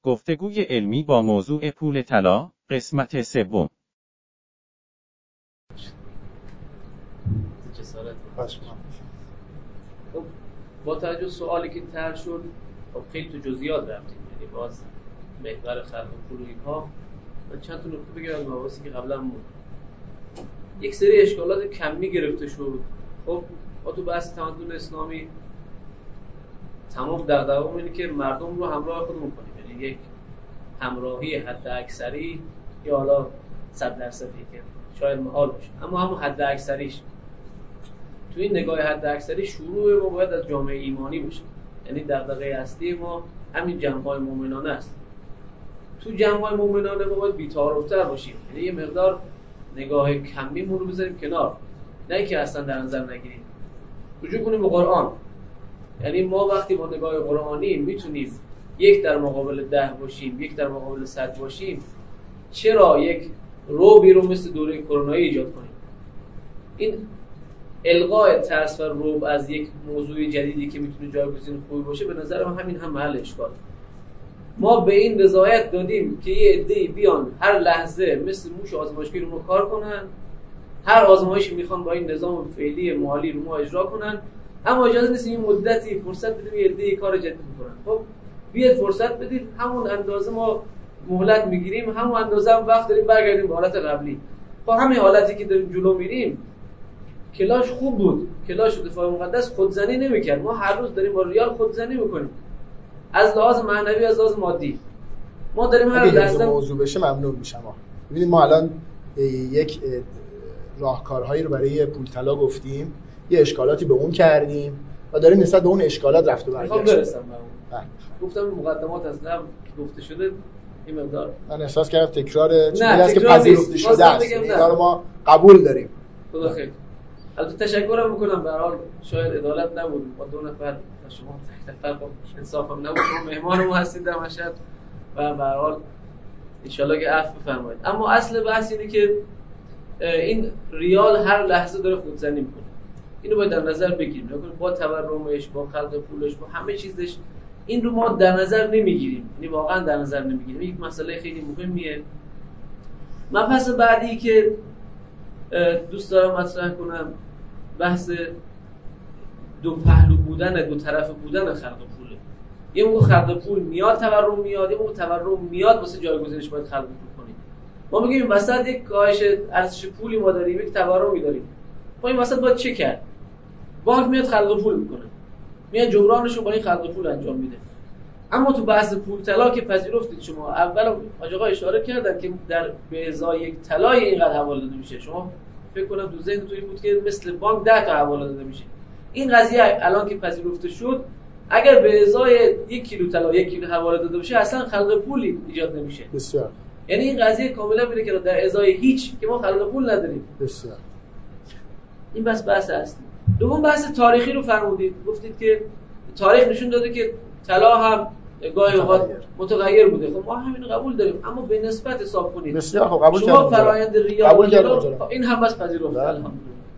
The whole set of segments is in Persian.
گفتگوی علمی با موضوع پول طلا، قسمت سوم. خب با توجه سوالی که طرح شد، خب خیلی تو جزئیات رفتیم، یعنی باز محور خلق پول و اینها. من چند تا نکته بگم از مباحثی که قبلا بود. یک سری اشکالات کمی گرفته شد. خب ما تو بحث تمدن اسلامی تمام دغدغه‌مون اینه که مردم رو همراه خودمون کنیم، یعنی یک همراهی حد اکثری یا حالا 100% که شاید محال باشه، اما همون حد اکثریش. تو این نگاه حد اکثری شروع ما باید از جامعه ایمانی باشه، یعنی دغدغه اصلی ما همین جمع‌های مومنانه است. تو جمع‌های مومنانه ما باید بی‌تعارف‌تر باشیم، یعنی یه مقدار نگاه کمیمون رو بذاریم کنار، نه اینکه اصلا در نظر نگیریم. رجوع کنیم به قرآن. یعنی ما وقتی با نگاه قرآنی میتونیم یک در مقابل 10 باشیم، یک در مقابل 100 باشیم، چرا یک رعبی رو مثل دوره کرونایی ایجاد کنیم؟ این الغای ترس و رعب از یک موضوع جدیدی که میتونه جایگزین خوبی باشه، به نظر من همین هم محل اشکال. ما به این رضایت دادیم که یه عده‌ای بیان هر لحظه مثل موش آزمایشگاهی رو ما کار کنن، هر آزمایشی میخوان با این نظام فعلی مالی رو ما اجرا کنن، اما اجازه نیست این مدتی فرصت بدیم یه عده‌ای کار جدید بکنن. خب بیاید فرصت بدید، همون اندازه ما مهلت میگیریم، همون اندازه هم وقت داریم برگردیم به حالت قبلی. با همین حالتی که داریم جلو میریم، کلاش خوب بود، کلاش دفاع مقدس خودزنی نمیکرد. ما هر روز داریم با ریال خودزنی میکنیم، از لحاظ معنوی، از لحاظ مادی. ما داریم هر لحظه موضوع بشه ممنون میشم. ببینید ما الان یک راهکارهایی رو برای پول طلا گفتیم، یه اشکالاتی به اون کردیم و داریم نسبت به اون اشکالات رفت و برگشت. برسم به اون. گفتم مقدمات از قبل گفته شده این مقدار. من احساس کردم تکرار چیزی است که پذیرفته شده است. اینا رو ما قبول داریم. خدا خیر. البته تشکرم میکنم، به هر حال شاید عدالت نبود با 2 نفر شما تک نفر انصافم نبود، شما مهمانمون هستید در مشهد و به هر حال ان شاءالله که عفو بفرمایید. اما اصل بحث اینه که این ریال هر لحظه داره خودزنی میکنه. اینو باید در نظر بگیریم، با تورمش، با خلق پولش، با همه چیزش. این رو ما در نظر نمیگیریم، یعنی واقعا در نظر نمیگیریم. یک مسئله خیلی مهمیه. مبحث بعدی که دوست دارم مطرح کنم بحث دو پهلو بودن، دو طرف بودن خلق پوله. یه موقع خلق پول میاد تورم میاد، یه موقع تورم میاد واسه جایگزینش باید خلق پول کنیم. ما میگیم این وسط یک کاهش ارزش پولی ما داریم، یک تورمی داریم. ما این وسط باید چه کرد؟ بانک میاد خلق پول میکنه، میاد جبرانش رو با این خلق پول انجام میده. اما تو بحث پول طلا که پذیرفتید شما، اول حاج آقا اشاره کردن که در به ازای یک طلای اینقدر حواله داده میشه. شما فکر کنم تو ذهنتون این بود که مثل بانک 10 تا حواله داده میشه. این قضیه الان که پذیرفته شد، اگر به ازای 1 کیلو طلا 1 کیلو حواله داده بشه، اصلا خلق پولی ایجاد نمیشه. بسیار. یعنی این قضیه کاملا میره که در ازای هیچ که ما خلق پول نداریم. بسیار. این بحث اصلی. دوم بحث تاریخی رو فرمودید، گفتید که تاریخ نشون داده که طلا هم گاهی اوقات متغیر بوده. خب ما همین قبول داریم، اما به نسبت حساب کنید. بسیار خب قبول شما فرآیند ریال قبول کردم. این هم بس پذیرفته الحمدلله.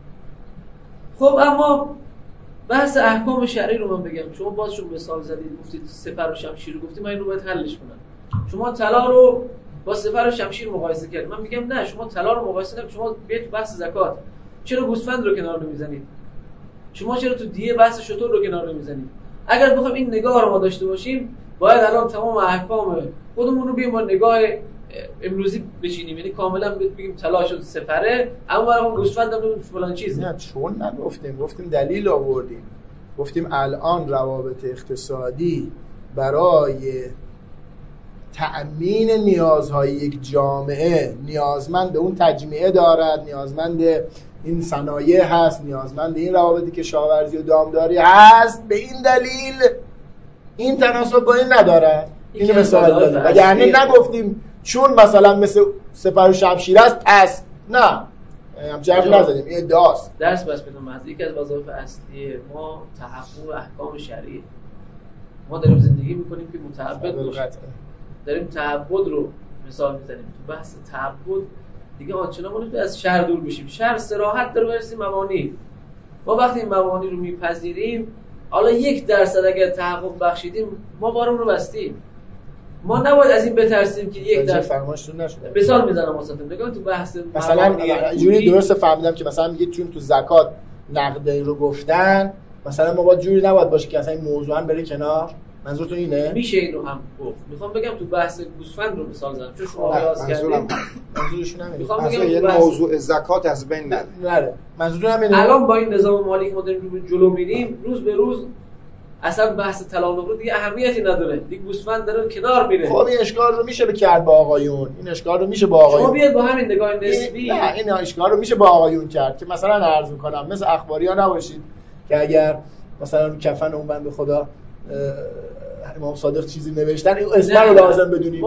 خب اما بحث احکام شرعی رو من بگم. شما بازشون مثال زدید، گفتید سپر و شمشیر رو گفتید، من این رو باید حلش کنم. شما طلا رو با سپر و شمشیر مقایسه کردید. من میگم نه، شما طلا رو مقایسه نکنید. شما بیاید تو بحث زکات، چرا گوسفند رو کنار نمیزنید؟ شما چرا تو دیه بحث شتر رو کنار نمیزنید؟ اگر بخوایم این نگاه رو ما داشته باشیم، باید الان تمام احکام خودمون رو بیایم با نگاه امروزی بچینیم، یعنی کاملا بگیم طلا شد سپره، اما اون گوسفند هم فلان چیزه. نه چون گفتیم دلیل آوردیم. گفتیم الان روابط اقتصادی برای تأمین نیازهای یک جامعه نیازمند به اون تجمیع دارد، نیازمند این صنایع هست، نیازمند این روابط کشاورزی و دامداری هست. به این دلیل این تناسب با این نداره. این مثال دادیم. یعنی نگفتیم چون مثلا مثل سپر و شمشیر است پس نه، همچه حرف نزدیم. این ادعاست. درس بس بدون محض یکی از وظایف اصلی ما تحقق احکام شرعی. ما داریم زندگی میکنیم که متعبد باشیم، داریم تعبد رو مثال میزنیم. تو بحث تعبد دیگه آنچنان ما نمیتونیم از شهر دور بشیم. شهر صراحت داره برسیم مبانی. ما وقتی این مبانی رو میپذیریم، حالا 1% اگر تحقق بخشیدیم، ما بارمون رو بستیم. ما نباید از این بترسیم که یک در فرمایشتون نشده. مثال میزنم واسهتون نگاه تو بحث مثلا جوری درست فهمیدم که مثلا میگه چون تو زکات نقد رو گفتن، مثلا ما باید جوری نباید باشه که اصلا این موضوع هم بره کنار. منظورتون اینه؟ میشه این رو هم گفت. میخوام بگم تو بحث گوسفند رو مثال زدم چون شما قیاس کردید. منظورشون همینه. میخوام بگم یه موضوع زکات از بین نره. منظورتون همینه. الان با این نظام مالی که ما داریم جلو میریم، روز به روز اصلا بحث طلا و نقره دیگه اهمیتی نداره. دیگه گوسفند داره کنار میره. خب این اشکال رو میشه کرد با آقایون. این اشکال رو میشه با آقایون. شما بیاید با همین نگاه نسبی. نه این اشکال رو میشه با آقایون کرد که مثلا عرض میکنم مثل اخباریا نباشید که اگر مثلا رو کفن اون بنده خدا امام صادق چیزی نوشتن این اسم رو لازم بدونیم.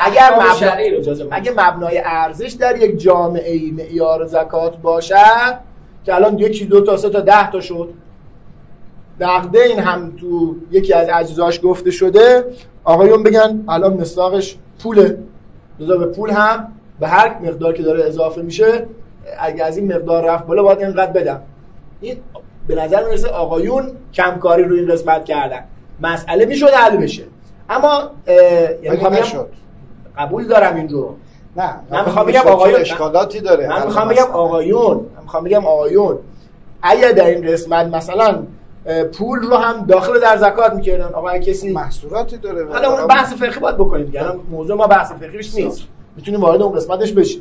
اگه مبنای ارزش در یک جامعه معیار زکات باشه که الان 1 2 تا 3 تا 10 تا شد، نقده این هم تو یکی از اجزاش گفته شده، آقایون بگن الان مصداقش پوله، لذا به پول هم به هر مقدار که داره اضافه میشه اگه از این مقدار رفت بالا باید اینقدر بدم. این به نظر میرسه آقایون کمکاری روی این قسمت کردن. مسئله میشد حل بشه، اما یعنی نشد. قبول دارم این رو. نه من میخوام بگم آقایون اشکالاتی داره. من میخوام بگم آقایون اگه در این قسمت مثلا پول رو هم داخل در زکات میکردن، آقا کسی محصولاتی داره. حالا اون بحث فقهی باید بکنیم دیگه. الان موضوع ما بحث فقهیش نیست، میتونیم وارد اون قسمتش بشیم.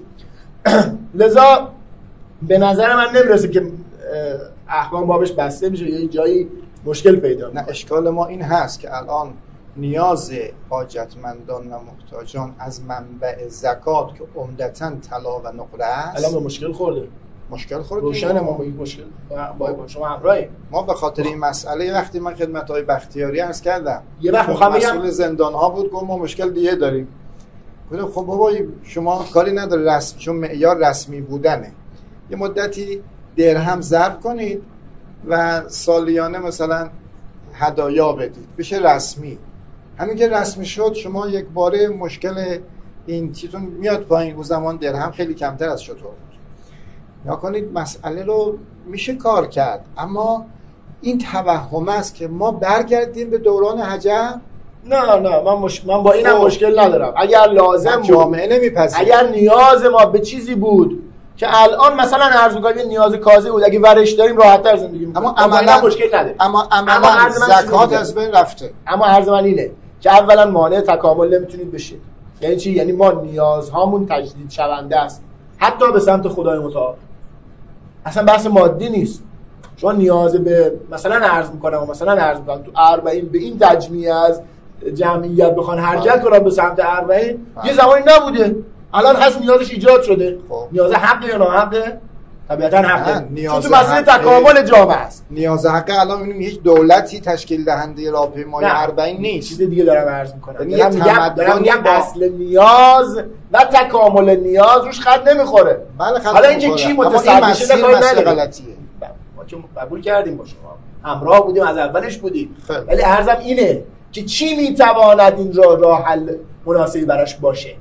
لذا به نظر من نمیرسه که احکام بابش بسته میشه یا جایی مشکل پیدا میشه. نه اشکال ما این هست که الان نیاز حاجتمندان و محتاجان از منبع زکات که عمدتاً طلا و نقره است الان به مشکل خورده. روشن ما با این مشکل با شما همراهیم. ما به خاطر این مسئله وقتی من خدمت‌های بختیاری عرض کردم یه وقت می‌خوام بگم مسئول زندان‌ها بود گفت ما مشکل دیگه داریم. گفتم خب بابا شما کاری نداره رسم، چون معیار رسمی بودنه. یه مدتی درهم ضرب کنید و سالیانه مثلا هدایا بدید بشه رسمی. همین که رسمی شد شما یک باره مشکل این چیزون میاد پایین. اون زمان درهم خیلی کمتر از شطور بود. یا کنید مسئله رو میشه کار کرد، اما این توهم است که ما برگردیم به دوران حجر. نه من با اینم مشکل ندارم. اگر لازم بود جامعه نمیپذیره، اگر نیاز ما به چیزی بود که الان مثلا عرض می‌کنم نیاز کاذب بود، اگه ورش داریم راحت‌تر زندگی می‌کنیم، اما عملا مشکل نداره. اما زکات از بین رفته. اما عرض من اینه که اولا مانع تکامل نمیتونید بشید. یعنی چی؟ یعنی ما نیازهامون تجدید شونده است، حتی به سمت خدای متعال. اصلا بحث مادی نیست. شما نیاز به مثلا عرض میکنم تو 40 به این تجمیع از جمعیت بخوان حرکت کنن به سمت 40 یه زمانی نبوده، الان هست نیازش ایجاد شده. نیاز حق یا ناحقه؟ طبیعتا حقه، چون تو مسئله تکامل جامعه است. نیاز حق الان میبینیم هیچ دولتی تشکیل دهنده راهپیمایی 40 نیست. چیز دیگه دارم عرض میکنم. دارم میگم اصل نیاز و تکامل نیاز روش خط نمیخوره. حالا اینکه کی متصدی شده کاری نداره. غلطیه. ما که قبول کردیم با شما، همراه بودیم، از اولش بودیم. ولی عرضم اینه که چی میتواند این راه حل مناسبی براش باشه.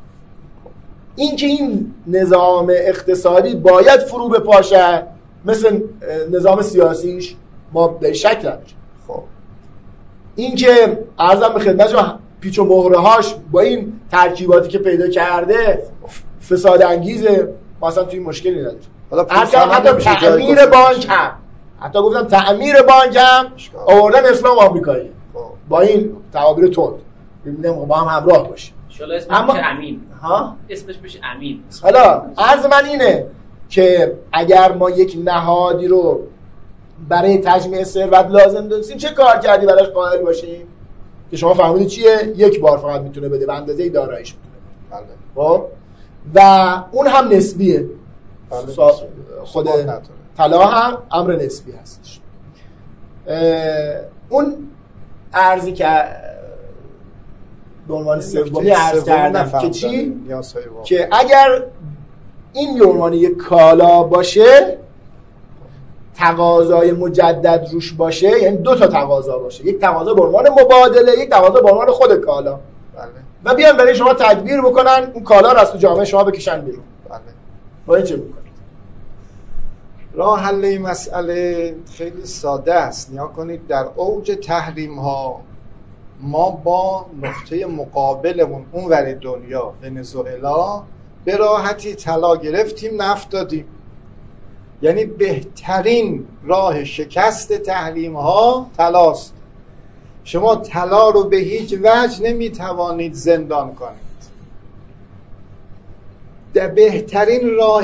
اینکه این نظام اقتصادی باید فرو بپاشه مثل نظام سیاسیش ما به شک نداریم. خب اینکه عرضم به خدمت شما پیچ و مهره‌هاش با این ترکیباتی که پیدا کرده فساد انگیزه، ما اصلا توی مشکلی نداریم. حتی تعمیر بانک هم، حتی گفتم تعمیر بانک هم آوردن اسلام آمریکایی با این تعابیر تند، ببینیم با هم همراه باشیم. اما امین اسمش بشه امین. حالا عرض من اینه که اگر ما یک نهادی رو برای تجمیع ثروت لازم داشتیم چه کار کردی براش قائل باشیم که شما فهمیدید چیه؟ یک بار فقط میتونه بده، به اندازه داراییش میتونه بده. خب و اون هم نسبیه. خود طلا هم امر نسبی هستش. اون ارزی که به عنوان سومی عرض کردم که چی؟ که اگر این به عنوان یک کالا باشه، تقاضای مجدد روش باشه، یعنی 2 تا تقاضا باشه، یک تقاضا به عنوان مبادله، یک تقاضا به عنوان خود کالا. و بیان برای شما تدبیر بکنن اون کالا رو از تو جامعه شما بکشن بیرون. با این چه میکنید؟ راه حل این مسئله خیلی ساده است. نیا کنید در اوج تحریم ها ما با نقطه مقابلمون اونور دنیا ونزوئلا به راحتی طلا گرفتیم، نفت دادیم. یعنی بهترین راه شکست تحریم ها طلاست. شما طلا رو به هیچ وجه نمیتوانید زندان کنید. در بهترین راه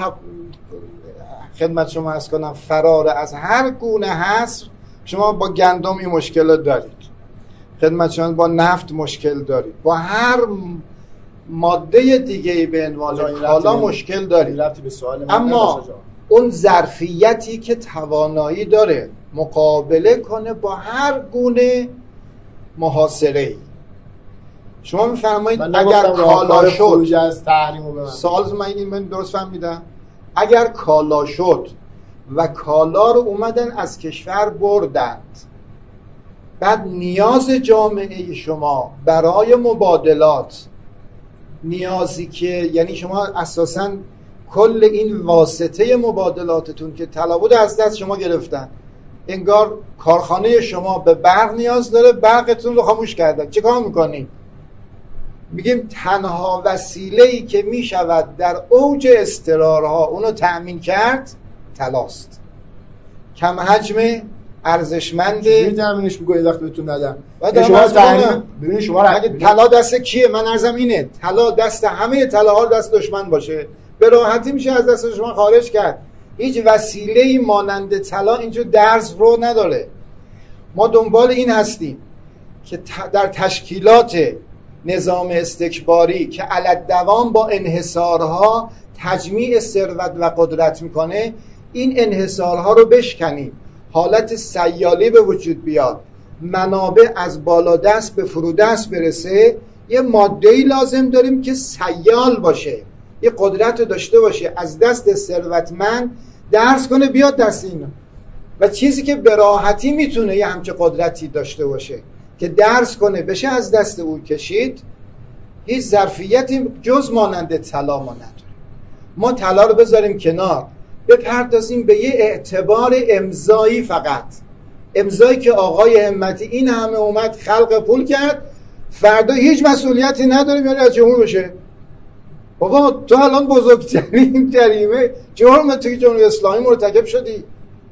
خدمت شما عرض کنم فرار از هر گونه حصر، شما با گندم این مشکل دارید، خدمت شما با نفت مشکل دارید، با هر ماده دیگه به عنوان کالا مشکل دارید. اما اون ظرفیتی که توانایی داره مقابله کنه با هر گونه محاصره‌ای. شما میفرمایید اگر کالا شد، سوال من درست فهمیدم، اگر کالا شد و کالا رو اومدن از کشور بردند، بعد نیاز جامعه شما برای مبادلات، نیازی که یعنی شما اساساً کل این واسطه مبادلاتتون که طلا بود از دست شما گرفتن، انگار کارخانه شما به برق نیاز داره، برقتون رو خاموش کردن، چه کار میکنیم؟ میگیم تنها وسیله‌ای که میشود در اوج اضطرارها اونو تأمین کرد طلاست. کم حجم، ارزشمند. چجوری تأمینش می‌کنید وقتی بهتون ندن؟ شما ببینید شما طلا دست کیه؟ من عرضم اینه، طلا دست همه طلاها دست دشمن باشه به راحتی میشه از دست دشمن خارج کرد. هیچ وسیله‌ای مانند طلا اینجا درز رو نداره. ما دنبال این هستیم که در تشکیلات نظام استکباری که علت دوام با انحصارها تجمیع ثروت و قدرت میکنه، این انحصارها رو بشکنیم، حالت سیالی به وجود بیاد، منابع از بالا دست به فرودست برسه. یه ماده‌ای لازم داریم که سیال باشه، یه قدرت رو داشته باشه، از دست ثروتمند درس کنه بیاد دست اینا. و چیزی که به راحتی میتونه یه همچه قدرتی داشته باشه که درس کنه بشه از دست او کشید، هیچ ظرفیتی جز مانند طلا ما نداره. ما طلا رو بذاریم کنار، بپردازیم به یه اعتبار امضایی، فقط امضایی که آقای همتی این همه اومد خلق پول کرد، فردا هیچ مسئولیتی نداره بیاره از جمهور بشه. بابا تو الان بزرگترین جریمه جرم توی جمهوری اسلامی مرتکب شدی،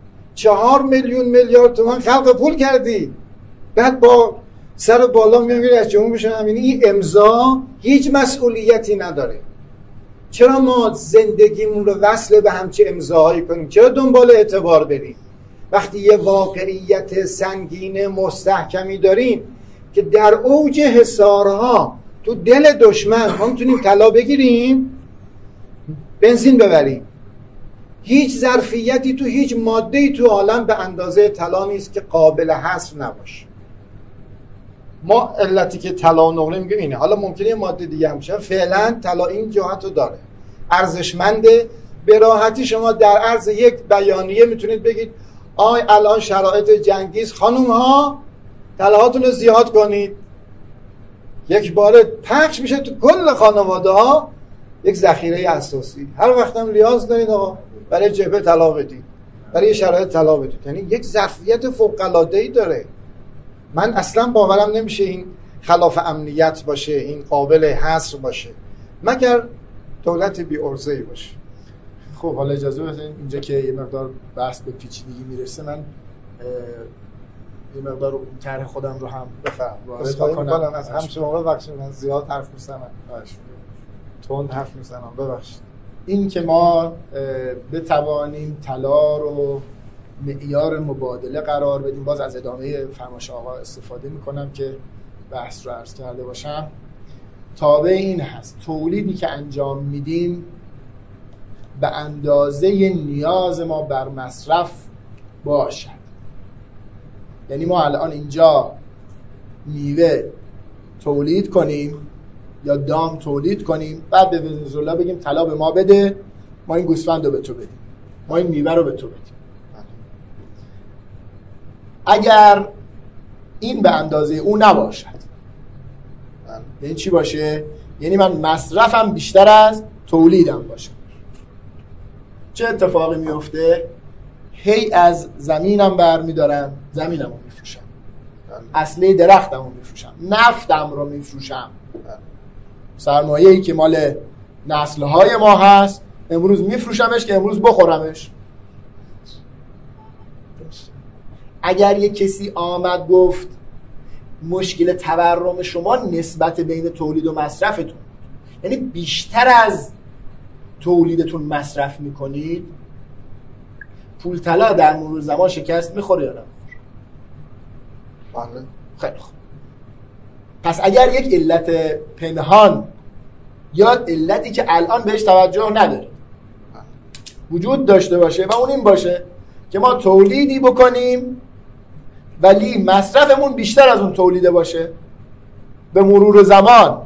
4 میلیون میلیارد تومان خلق پول کردی، بعد با سر بالا میگیری از جمهور بشه. این امضا هیچ مسئولیتی نداره. چرا ما زندگیمون رو وصل به همچه امضاهایی کنیم؟ چرا دنبال اعتبار بریم وقتی یه واقعیت سنگین مستحکمی داریم که در اوج حصارها تو دل دشمن ما میتونیم طلا بگیریم، بنزین ببریم؟ هیچ ظرفیتی تو هیچ ماده‌ای تو عالم به اندازه طلا نیست که قابل حصر نباشه. ما علتی که طلا و نقره میگیم اینه. حالا ممکنه یه ماده دیگه هم باشه، فعلا طلا این جهت رو داره، ارزشمنده. به راحتی شما در عرض یک بیانیه میتونید بگید آی الان شرایط جنگیست، خانوم ها طلاهاتون رو زیاد کنید. یک بار پخش میشه تو کل خانواده ها، یک ذخیره اساسی. هر وقت هم نیاز دارید آقا برای جبهه طلا بدید، برای شرایط طلا بدید. یعنی یک ظرفیت فوق العاده ای داره. من اصلا باورم نمیشه این خلاف امنیت باشه، این قابل حصر باشه، مگر دولت بی عرضه‌ای باشه. خب حالا اجازه بدید اینجا که یه مقدار بحث به پیچیدگی میرسه، من یه مقدار طرح خودم رو هم وارد کنم. از هم شما ببخشید من زیاد حرف میزنم، تند حرف میزنم، ببخشید. این که ما بتوانیم طلا رو معیار مبادله قرار بدیم، باز از ادامه فرمایش آقا استفاده میکنم که بحث رو عرض کرده باشم. تابع این هست تولیدی که انجام میدیم به اندازه نیاز ما بر مصرف باشد. یعنی ما الان اینجا میوه تولید کنیم یا دام تولید کنیم، بعد به ونزوئلا بگیم طلا به ما بده، ما این گوسفند رو به تو بدیم، ما این میوه رو به تو بدیم. اگر این به اندازه او نباشد، یعنی چی باشه؟ یعنی من مصرفم بیشتر از تولیدم باشه، چه اتفاقی میفته؟ هی از زمینم برمیدارم، زمینم رو میفروشم. اصله درختم رو میفروشم، نفتم رو میفروشم، سرمایه‌ای که مال نسل‌های ما هست امروز میفروشمش که امروز بخورمش. اگر یک کسی آمد گفت مشکل تورم شما نسبت بین تولید و مصرفتون، یعنی بیشتر از تولیدتون مصرف میکنید، پول طلا در مرور زمان شکست میخوره یا نه؟ خیلی خوب. پس اگر یک علت پنهان یا علتی که الان بهش توجه نداره وجود داشته باشه و اون این باشه که ما تولیدی بکنیم ولی مصرفمون بیشتر از اون تولیده باشه، به مرور زمان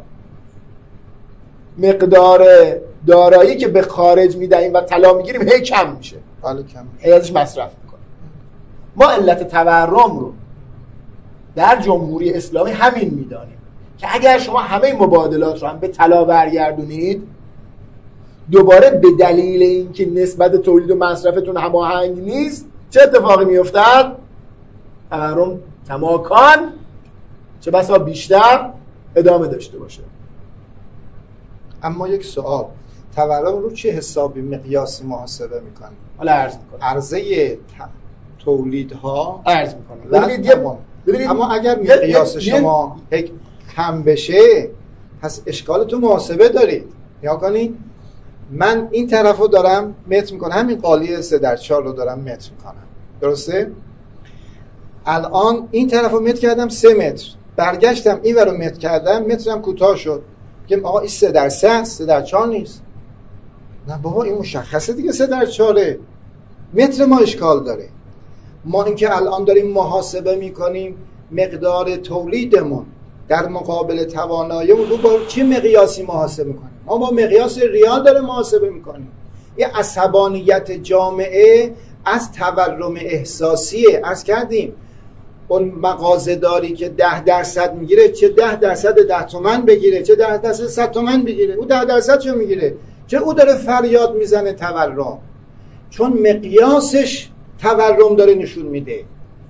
مقدار دارایی که به خارج میدهیم و طلا میگیریم هی کم میشه، هی ازش مصرف میکنیم. ما علت تورم رو در جمهوری اسلامی همین میدانیم که اگر شما همه مبادلات رو هم به طلا برگردونید، دوباره به دلیل اینکه نسبت تولید و مصرفتون هماهنگ نیست، چه اتفاقی میافتد؟ تورم کماکان چه بسا بیشتر ادامه داشته باشه. اما یک سوال، تورم رو چه حسابی مقیاسی محاسبه میکنیم؟ حالا عرض میکنم. عرضه تولیدها عرض میکنم. ببینید اما اگر مقیاس شما کم بشه پس اشکال تو محاسبه دارید. یا کنید من این طرف رو دارم متر میکنم، همین قالی 3/4 رو دارم متر میکنم، درسته؟ الان این طرف رو متر کردم 3 متر، برگشتم این ور رو متر کردم، مترم کوتاه شد. میگم آقا این 3/3 3/4 نیست. نه بابا این مشخصه دیگه 3/4 متر ما اشکال داره. ما اینکه الان داریم محاسبه میکنیم مقدار تولیدمون در مقابل تواناییمون رو با چه مقیاسی محاسبه میکنیم؟ ما با مقیاس ریال داره محاسبه میکنیم. این عصبانیت جامعه از تورم احساسیه. عرض کردیم اون مغازه‌داری که 10% میگیره، چه 10% 10 تومن بگیره، چه 10% 100 تومن بگیره، او 10% چه میگیره؟ چه او داره فریاد میزنه تورم؟ چون مقیاسش تورم داره نشون میده.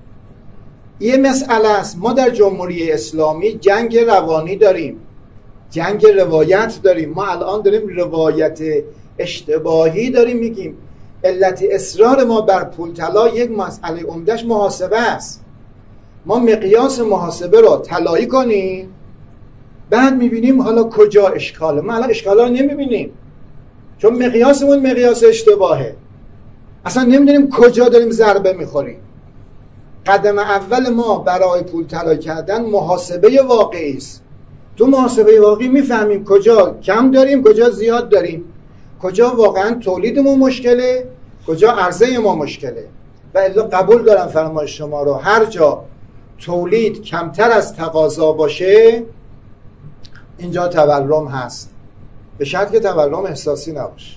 یه مسئله است، ما در جمهوری اسلامی جنگ روانی داریم، جنگ روایت داریم. ما الان داریم روایت اشتباهی داریم میگیم. علت اصرار ما بر پول طلا یک مسئله عمده‌اش محاسبه است. ما مقیاس محاسبه رو طلایی کنیم، بعد میبینیم حالا کجا اشکاله. ما الان اشکالا رو نمیبینیم چون مقیاسمون مقیاس اشتباهه، اصلا نمیدونیم کجا داریم ضربه میخوریم. قدم اول ما برای پول طلا کردن محاسبه واقعی است. تو محاسبه واقعی میفهمیم کجا کم داریم، کجا زیاد داریم، کجا واقعا تولیدمون مشکله، کجا عرضه ما مشکله. و الا قبول دارم فرمایش شما رو، هر جا تولید کمتر از تقاضا باشه اینجا تورم هست، به شرط که تورم احساسی نباشه.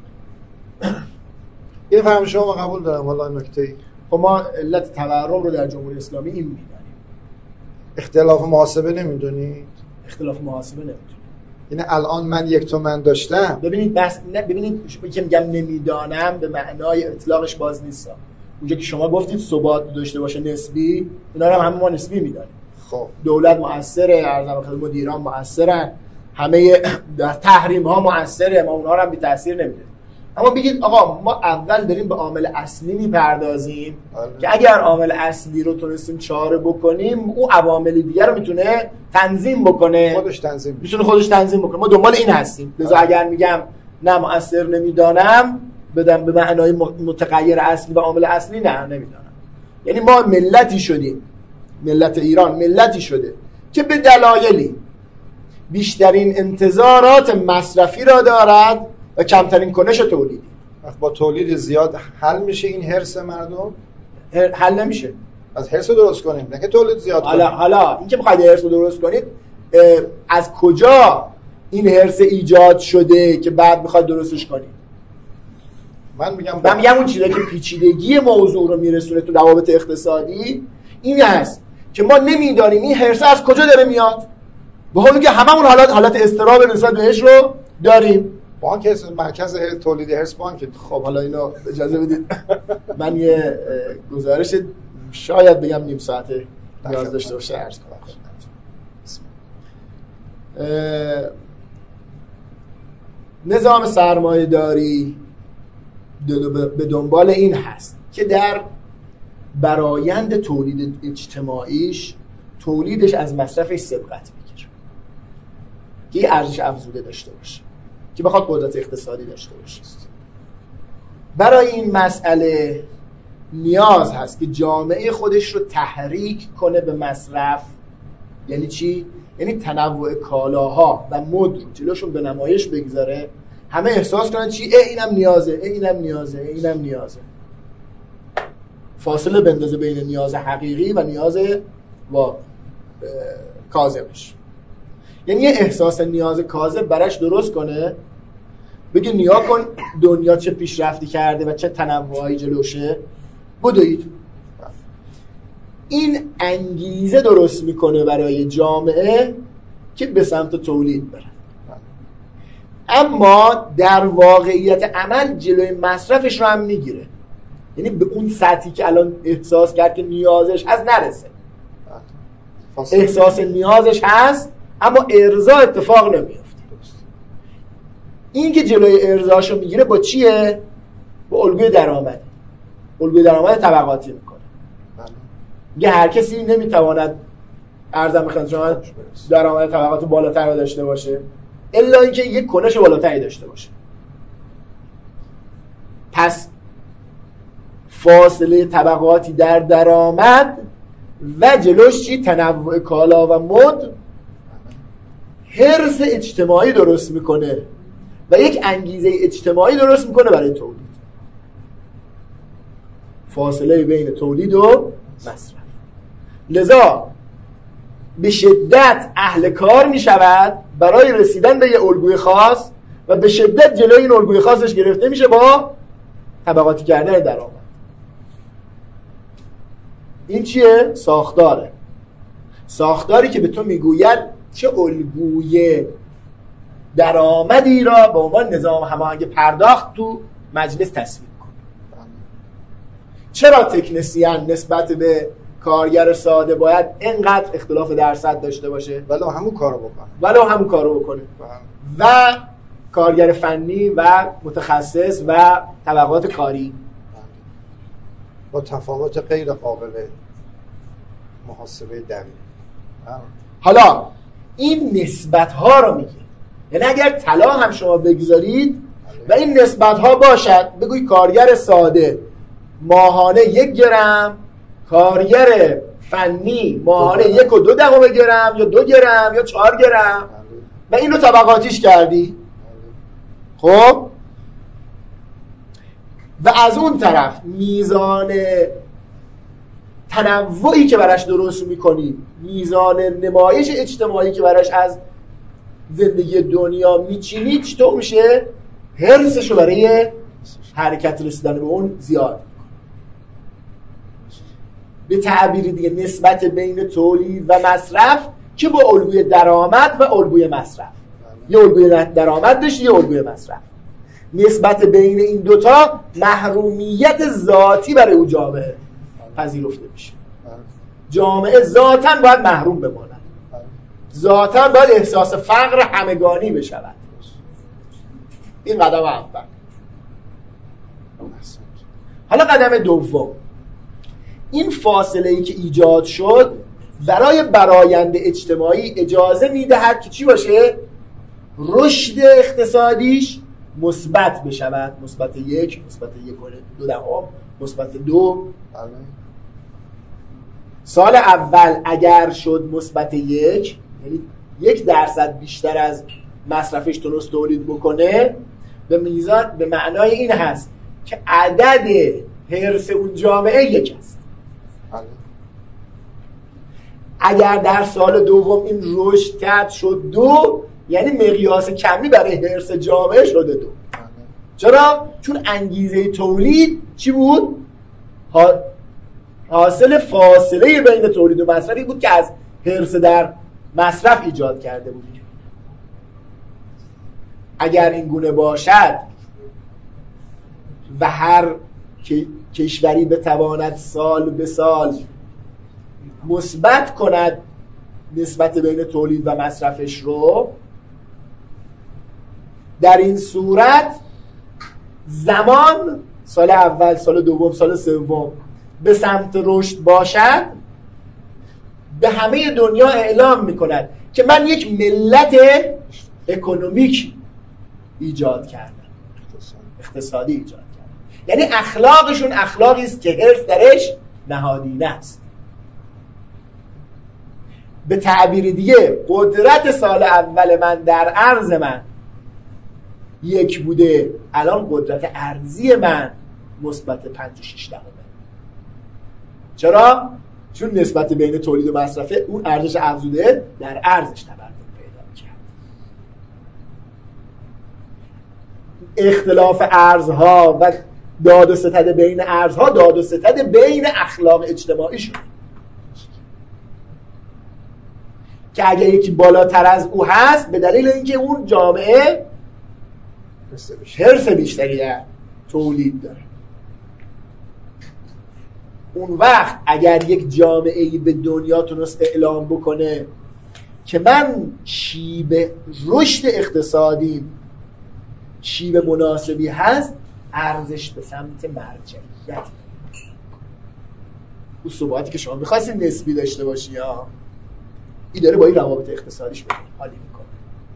این فرمایش شما قبول دارم. حالا نکته خب ما علت تورم رو در جمهوری اسلامی این میدانیم. اختلاف محاسبه نمیدونید؟ اختلاف محاسبه نمیدونید. یعنی الان من 1 تومن داشتم. ببینید بس نه، ببینید که میگم نمیدانم به معنای اطلاقش باز نیست. اونجا که شما گفتید ثبات داشته باشه نسبی، اینا رو هم ما نسبی میدانیم. خب دولت مؤثره، ارزم خدمت مدیران مؤثرن، همه تحریم ها مؤثره، ما اونها رو هم بی تاثیر نمیدونیم. اما بگید آقا ما اول داریم به عامل اصلی میپردازیم که اگر عامل اصلی رو تونستیم چاره بکنیم، اون عوامل دیگر رو میتونه تنظیم بکنه، میتونه خودش تنظیم بکنه. ما دنبال این هستیم. لذا اگر میگم نه مؤثر نمیدانم بدم به معنای متغیر اصلی و عامل اصلی، نه نمیدانم. یعنی ما ملتی شدیم، ملت ایران ملتی شده که به دلایلی بیشترین انتظارات مصرفی را دارد و کمترین کنش تولیدی. با تولید زیاد حل میشه این حرص مردم؟ حل نمیشه. از حرص درست کنیم، نه که تولید زیاد کنیم. حالا این که بخواید حرص درست کنید، از کجا این حرص ایجاد شده که بعد میخواد درستش کنید؟ من میگم اون چیزی که پیچیدگی موضوع رو میرسونه تو روابط اقتصادی این هست که ما نمیدانیم این حرص از کجا داره میاد، به حالی که هممون حالت اضطراب نسبت بهش رو داریم. بانک مرکز تولید حرص بانک. خب حالا اینو اجازه بدید من یه گزارش شاید بگم نیم ساعته نیاز داشته باشه عرض کنم نظام سرمایه داری به دنبال این هست که در برآیند تولید اجتماعیش تولیدش از مصرفش سبقت بگیره، که یه ارزش افزوده داشته باشه، که بخواد قدرت اقتصادی داشته باشه. برای این مسئله نیاز هست که جامعه خودش رو تحریک کنه به مصرف. یعنی چی؟ یعنی تنوع کالاها و مد رو جلوشون به نمایش بگذاره، همه احساس کنن چی؟ اینم نیازه، اینم نیازه، اینم نیازه. فاصله بندازه بین نیاز حقیقی و نیاز کاذبش. یعنی یه احساس نیاز کاذب براش درست کنه، بگه نیا کن دنیا چه پیشرفتی کرده و چه تنوعی جلوشه، بدوید. این انگیزه درست میکنه برای جامعه که به سمت تولید بره. اما در واقعیت عمل جلوی مصرفش رو هم میگیره، یعنی به اون سطحی که الان احساس کرد که نیازش هست نرسه. احساس نیازش هست اما ارضا اتفاق نمیفته. این که جلوی ارضاشو میگیره با چیه؟ با الگوی درآمد. الگوی درآمد طبقاتی میکنه. میگه هر کسی نمیتواند ارزم خدمت درآمد طبقات بالاتر رو داشته باشه الا اینکه یک کنش بالاتری داشته باشه. پس فاصله طبقاتی در درآمد و جلوش چی؟ تنوع کالا و مد حرص اجتماعی درست میکنه و یک انگیزه اجتماعی درست میکنه برای تولید. فاصله بین تولید و مصرف. لذا به شدت اهل کار میشود برای رسیدن به یه الگوی خاص و به شدت جلوی این الگوی خاصش گرفته میشه با طبقاتی کردن درآمد. این چیه؟ ساختاره. ساختاری که به تو میگوید چه الگوی درآمدی را به عنوان نظام هماهنگ پرداخت تو مجلس تصویب کن. چرا تکنسین نسبت به کارگر ساده باید اینقدر اختلاف درصد داشته باشه؟ ولو همون کارو بکنه. و کارگر فنی و متخصص و طبقات کاری با تفاوت غیر قابل محاسبه دقیق. حالا این نسبت ها رو میگه، یعنی اگر طلا هم شما بگذارید و این نسبت ها باشد، بگوی کارگر ساده ماهانه 1 گرم، کارگر فنی ماهانه 1.2 گرم یا 2 گرم یا 4 گرم و این رو طبقاتیش کردی. خب و از اون طرف میزان تنوعی که براش درست میکنی، میزان نمایش اجتماعی که براش از زندگی دنیا میچینی، چطور میشه؟ حرصشو برای حرکت رسیدن به اون زیاد. به تعبیر دیگه نسبت بین تولید و مصرف که با الگوی درآمد و الگوی مصرف، یه الگوی درآمد داشت یه الگوی مصرف، نسبت بین این دوتا محرومیت ذاتی برای اون جامعه پذیرفته میشه. جامعه ذاتاً باید محروم بماند، ذاتاً باید احساس فقر همگانی بشود. این قدم اول. حالا قدم دوم، این فاصله ای که ایجاد شد برای برآیند اجتماعی اجازه میدهد که چی باشه؟ رشد اقتصادیش مثبت بشود، مثبت 1، مثبت 1.2، مثبت 2. سال اول اگر شد مثبت 1، یعنی 1% بیشتر از مصرفش تونست تولید بکنه، به معنای این هست که عدد حرص اون جامعه 1 است. اگر در سال دوم این رشد کرد شد 2، یعنی مقیاس کمی برای حرص جامعه شده 2. چرا؟ چون انگیزه تولید چی بود؟ حاصل فاصله بین تولید و مصرفی بود که از حرص در مصرف ایجاد کرده بود. اگر این گونه باشد و هر کشوری بتواند سال به سال مثبت کند نسبت بین تولید و مصرفش رو، در این صورت زمان سال اول، سال دوم، سال سوم به سمت رشد باشد، به همه دنیا اعلام میکند که من یک ملت اکونومیک ایجاد کردم، اقتصادی ایجاد کردم. یعنی اخلاقشون اخلاقی است که حرص درش نهادینه است. به تعبیر دیگه قدرت سال اول من در ارز من یک بوده، الان قدرت ارزی من مثبت 5.6. چرا؟ چون نسبت بین تولید و مصرفه اون ارزش افزوده در ارزش تبدل پیدا کرد. اختلاف ارزها و داد و ستد بین ارزها داد و ستد بین اخلاق اجتماعی شد که اگه یکی بالاتر از او هست به دلیل اینکه اون جامعه حرص بیشتری در تولید داره. اون وقت اگر یک جامعه‌ای به دنیا تونست اعلام بکنه که من شیب رشد اقتصادی شیب مناسبی هست، ارزش به سمت مرجعیت، اون ثباتی که شما می‌خواستین نسبی داشته باشی یا این داره با این روابط اقتصادیش حالی میکنه.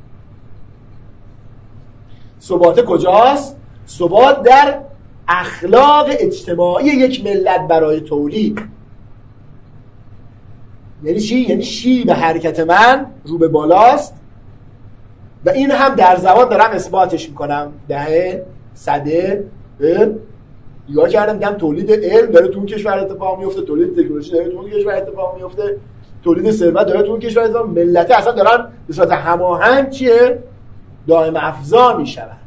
ثبات کجاست؟ ثبات در اخلاق اجتماعی یک ملت برای تولید. یعنی چی؟ یعنی شیب حرکت من رو به بالاست و این هم در زبان دارم اثباتش میکنم. دهه صده نگاه کردم دیدم تولید علم داره تو اون کشور اتفاق میفته، تولید تکنولوژی داره تو اون کشور اتفاق میفته، تولید ثروت داره تو اون کشور اتفاق، ملت اصلا دارن به صورت هماهنگ چیه؟ دائم افزا میشوند.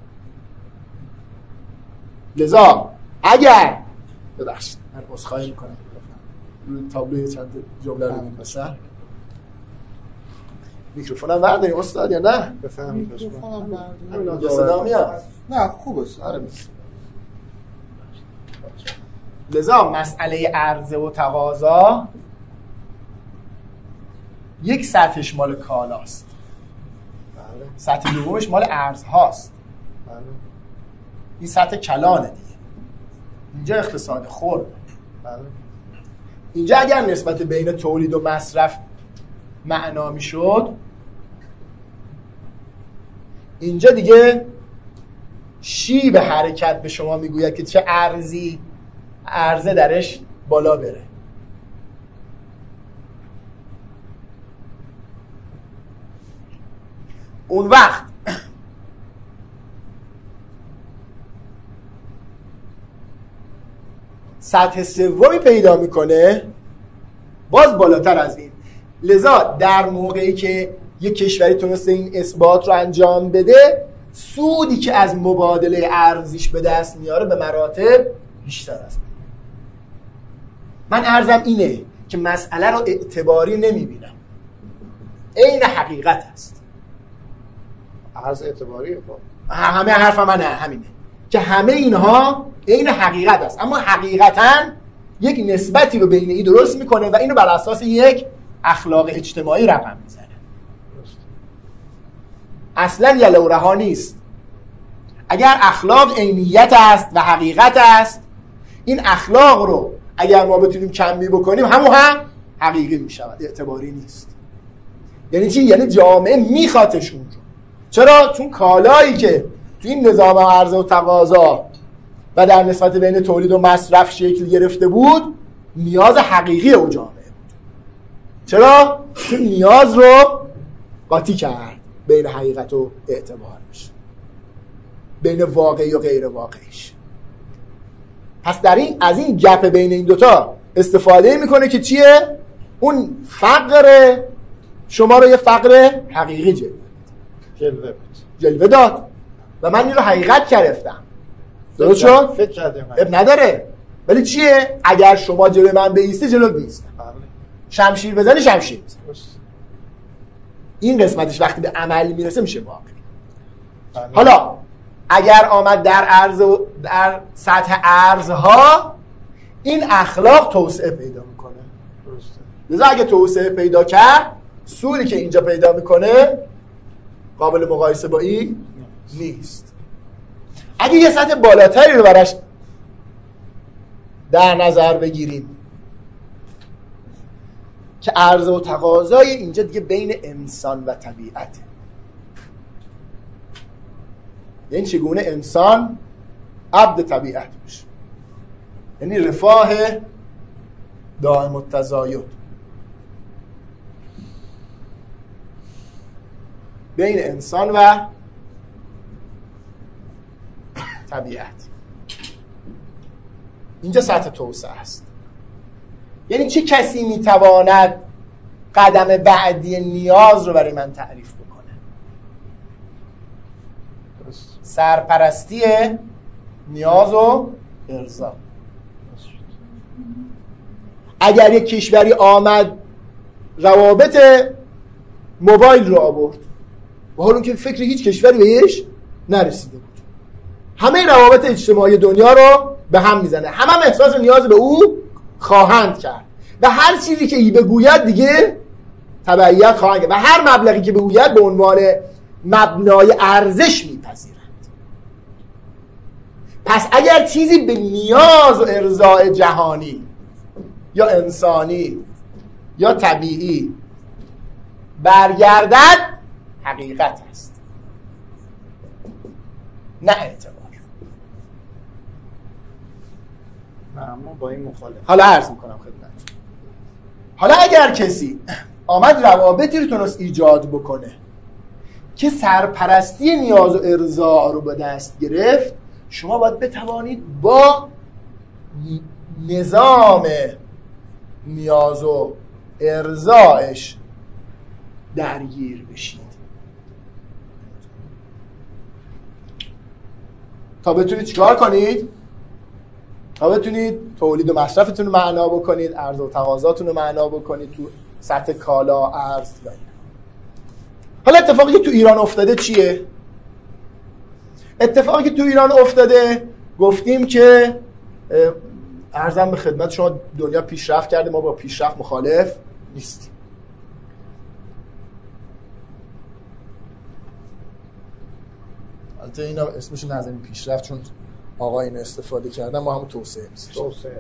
لذا اگر ببخشید من عذرخواهی میکنم روی تابلوی چند جمله رو می‌نویسم. میکروفونم برداریم استاد یا نه؟ بفهمید. میکروفونم صدا میاد؟ نه خوبه. آره. لذا مسئله عرضه و تقاضا یک سطحش مال کالاست، بله. سطح دومش مال ارزهاست. بله. این سطح کلانه دیگه. اینجا اقتصاد خرد. بله. اینجا اگر نسبت بین تولید و مصرف معنا میشد، اینجا دیگه شیب حرکت به شما میگوید که چه عرضه درش بالا بره. اون وقت سطح سومی پیدا میکنه باز بالاتر از این. لذا در موقعی که یک کشوری تونسته این اثبات رو انجام بده، سودی که از مبادله ارزیش به دست میاره به مراتب بیشتر است. من عرضم اینه که مسئله رو اعتباری نمیبینم، عین حقیقت است. عرض اعتباریه. همه حرف من همینه که همه اینها عین حقیقت است، اما حقیقتا یک نسبتی رو بین این درست میکنه و اینو بر اساس یک اخلاق اجتماعی رقم میزنه. اصلا یله و رها نیست. اگر اخلاق عینیت است و حقیقت است، این اخلاق رو اگر ما بتونیم کمی بکنیم هم حقیقی میشود، اعتباری نیست. یعنی چی؟ یعنی جامعه میخوادشون رو. چرا؟ چون کالایی که تو این نظام عرضه و تقاضا و در نسبت بین تولید و مصرف شکل گرفته بود، نیاز حقیقی او جامعه بود. چرا؟ چون نیاز رو قاطی کرد بین حقیقت و اعتبارش، بین واقعی و غیر واقعیش. پس در این از این گپ بین این دوتا استفاده میکنه که چیه؟ اون فقر شما رو یه فقر حقیقی جلوه داد و من این رو حقیقت گرفتم. درست شد؟ فکر کردم اب نداره. ولی چیه؟ اگر شما جلوی من بیستی جلو بیستم، شمشیر بزنی شمشیر بزن. این قسمتش وقتی به عمل میرسه میشه واقعی. حالا اگر آمد در عرض و در سطح ارزها، این اخلاق توسعه پیدا میکنه. لذا اگه توسعه پیدا کرد، سوری که اینجا پیدا میکنه قابل مقایسه با این نیست. اگه یه سطح بالاتری رو براش در نظر بگیریم که عرضه و تقاضای اینجا دیگه بین انسان و طبیعته، یعنی چگونه انسان عبد طبیعت بشه، یعنی رفاه دائم التزاید بین انسان و طبیعت. اینجا سطح توسعه است. یعنی چه کسی میتواند قدم بعدی نیاز رو برای من تعریف بکنه؟ سرپرستی نیاز و ارضا. اگر یک کشوری آمد روابط موبایل رو آورد، و حالا که فکر هیچ کشوری بهش نرسیده بود، همه روابط اجتماعی دنیا رو به هم میزنه، هم احساس نیاز به او خواهند کرد و هر چیزی که ای بگوید دیگه تبعیت خواهند کرد و هر مبلغی که بگوید به عنوان مبنای ارزش میپذیرند. پس اگر چیزی به نیاز و ارضاء جهانی یا انسانی یا طبیعی برگردد، حقیقت است، نه اعتبار. اما با این مخالف. حالا عرض میکنم خدمت. حالا اگر کسی آمد روابطی رو تونست ایجاد بکنه که سرپرستی نیاز و ارضاء رو به دست گرفت، شما باید بتوانید با نظام نیاز و ارضاءش درگیر بشید تا بتونید چیکار کنید؟ تا بتونید تولید و مصرفتون رو معنا بکنید، عرضه و تقاضاتون رو معنا بکنید تو سطح کالا، ارز. حالا اتفاقی که تو ایران افتاده چیه؟ اتفاقی که تو ایران افتاده گفتیم که عرضم به خدمت شما دنیا پیشرفت کرده، ما با پیشرفت مخالف نیستیم. البته اینا اسمش نذاریم پیشرفت چون آقا اینو استفاده کردن، ما همون توسعه می‌ذاریم. توسعه.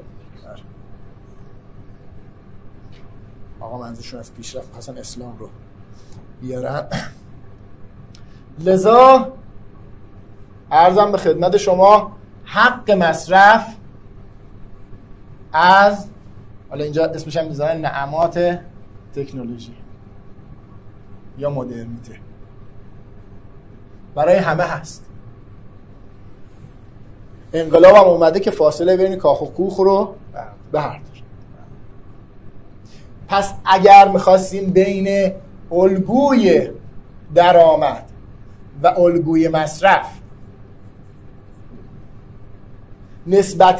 آقا منظورشون از پیشرفت حسن اسلام رو بیارن. لذا عرضم به خدمت شما حق مصرف از، حالا اینجا اسمش هم میذارن نعمات تکنولوژی یا مدرنیته، برای همه هست. انقلاب هم اومده که فاصله بین کاخ و کوخ رو بردار. پس اگر میخواستیم بین الگوی درآمد و الگوی مصرف نسبت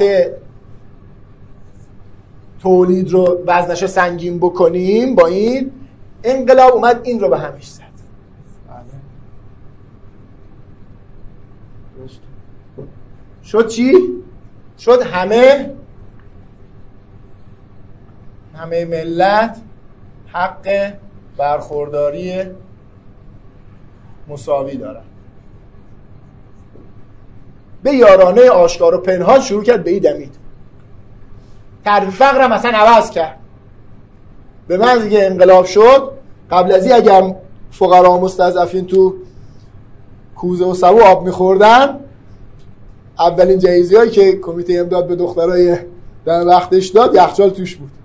تولید رو وزنش رو سنگین بکنیم، با این انقلاب اومد این رو به همش زد. شد چی؟ شد همه ملت حق برخورداری مساوی دارن. به یارانه آشکار و پنهان شروع کرد به این دمید. تعریف فقر هم اصلا عوض کرد. به من که انقلاب شد، قبل از این اگر فقرا مستضعفین تو کوزه و سبو آب میخوردن، اولین جایزه هایی که کمیته امداد به دخترای در وقتش داد یخچال توش بود.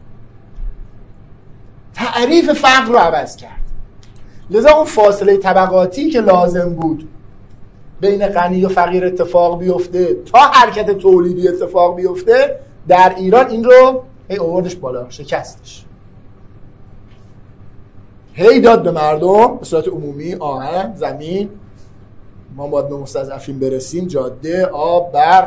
تعریف فقر رو عوض کرد. لذا اون فاصله طبقاتی که لازم بود بین غنی و فقیر اتفاق بیفته تا حرکت تولیدی اتفاق بیفته، در ایران این رو هی آوردش بالا، شکستش، هی داد به مردم به صورت عمومی، آهن، زمین، ما باید به مستضعفین برسیم، جاده، آب، برق.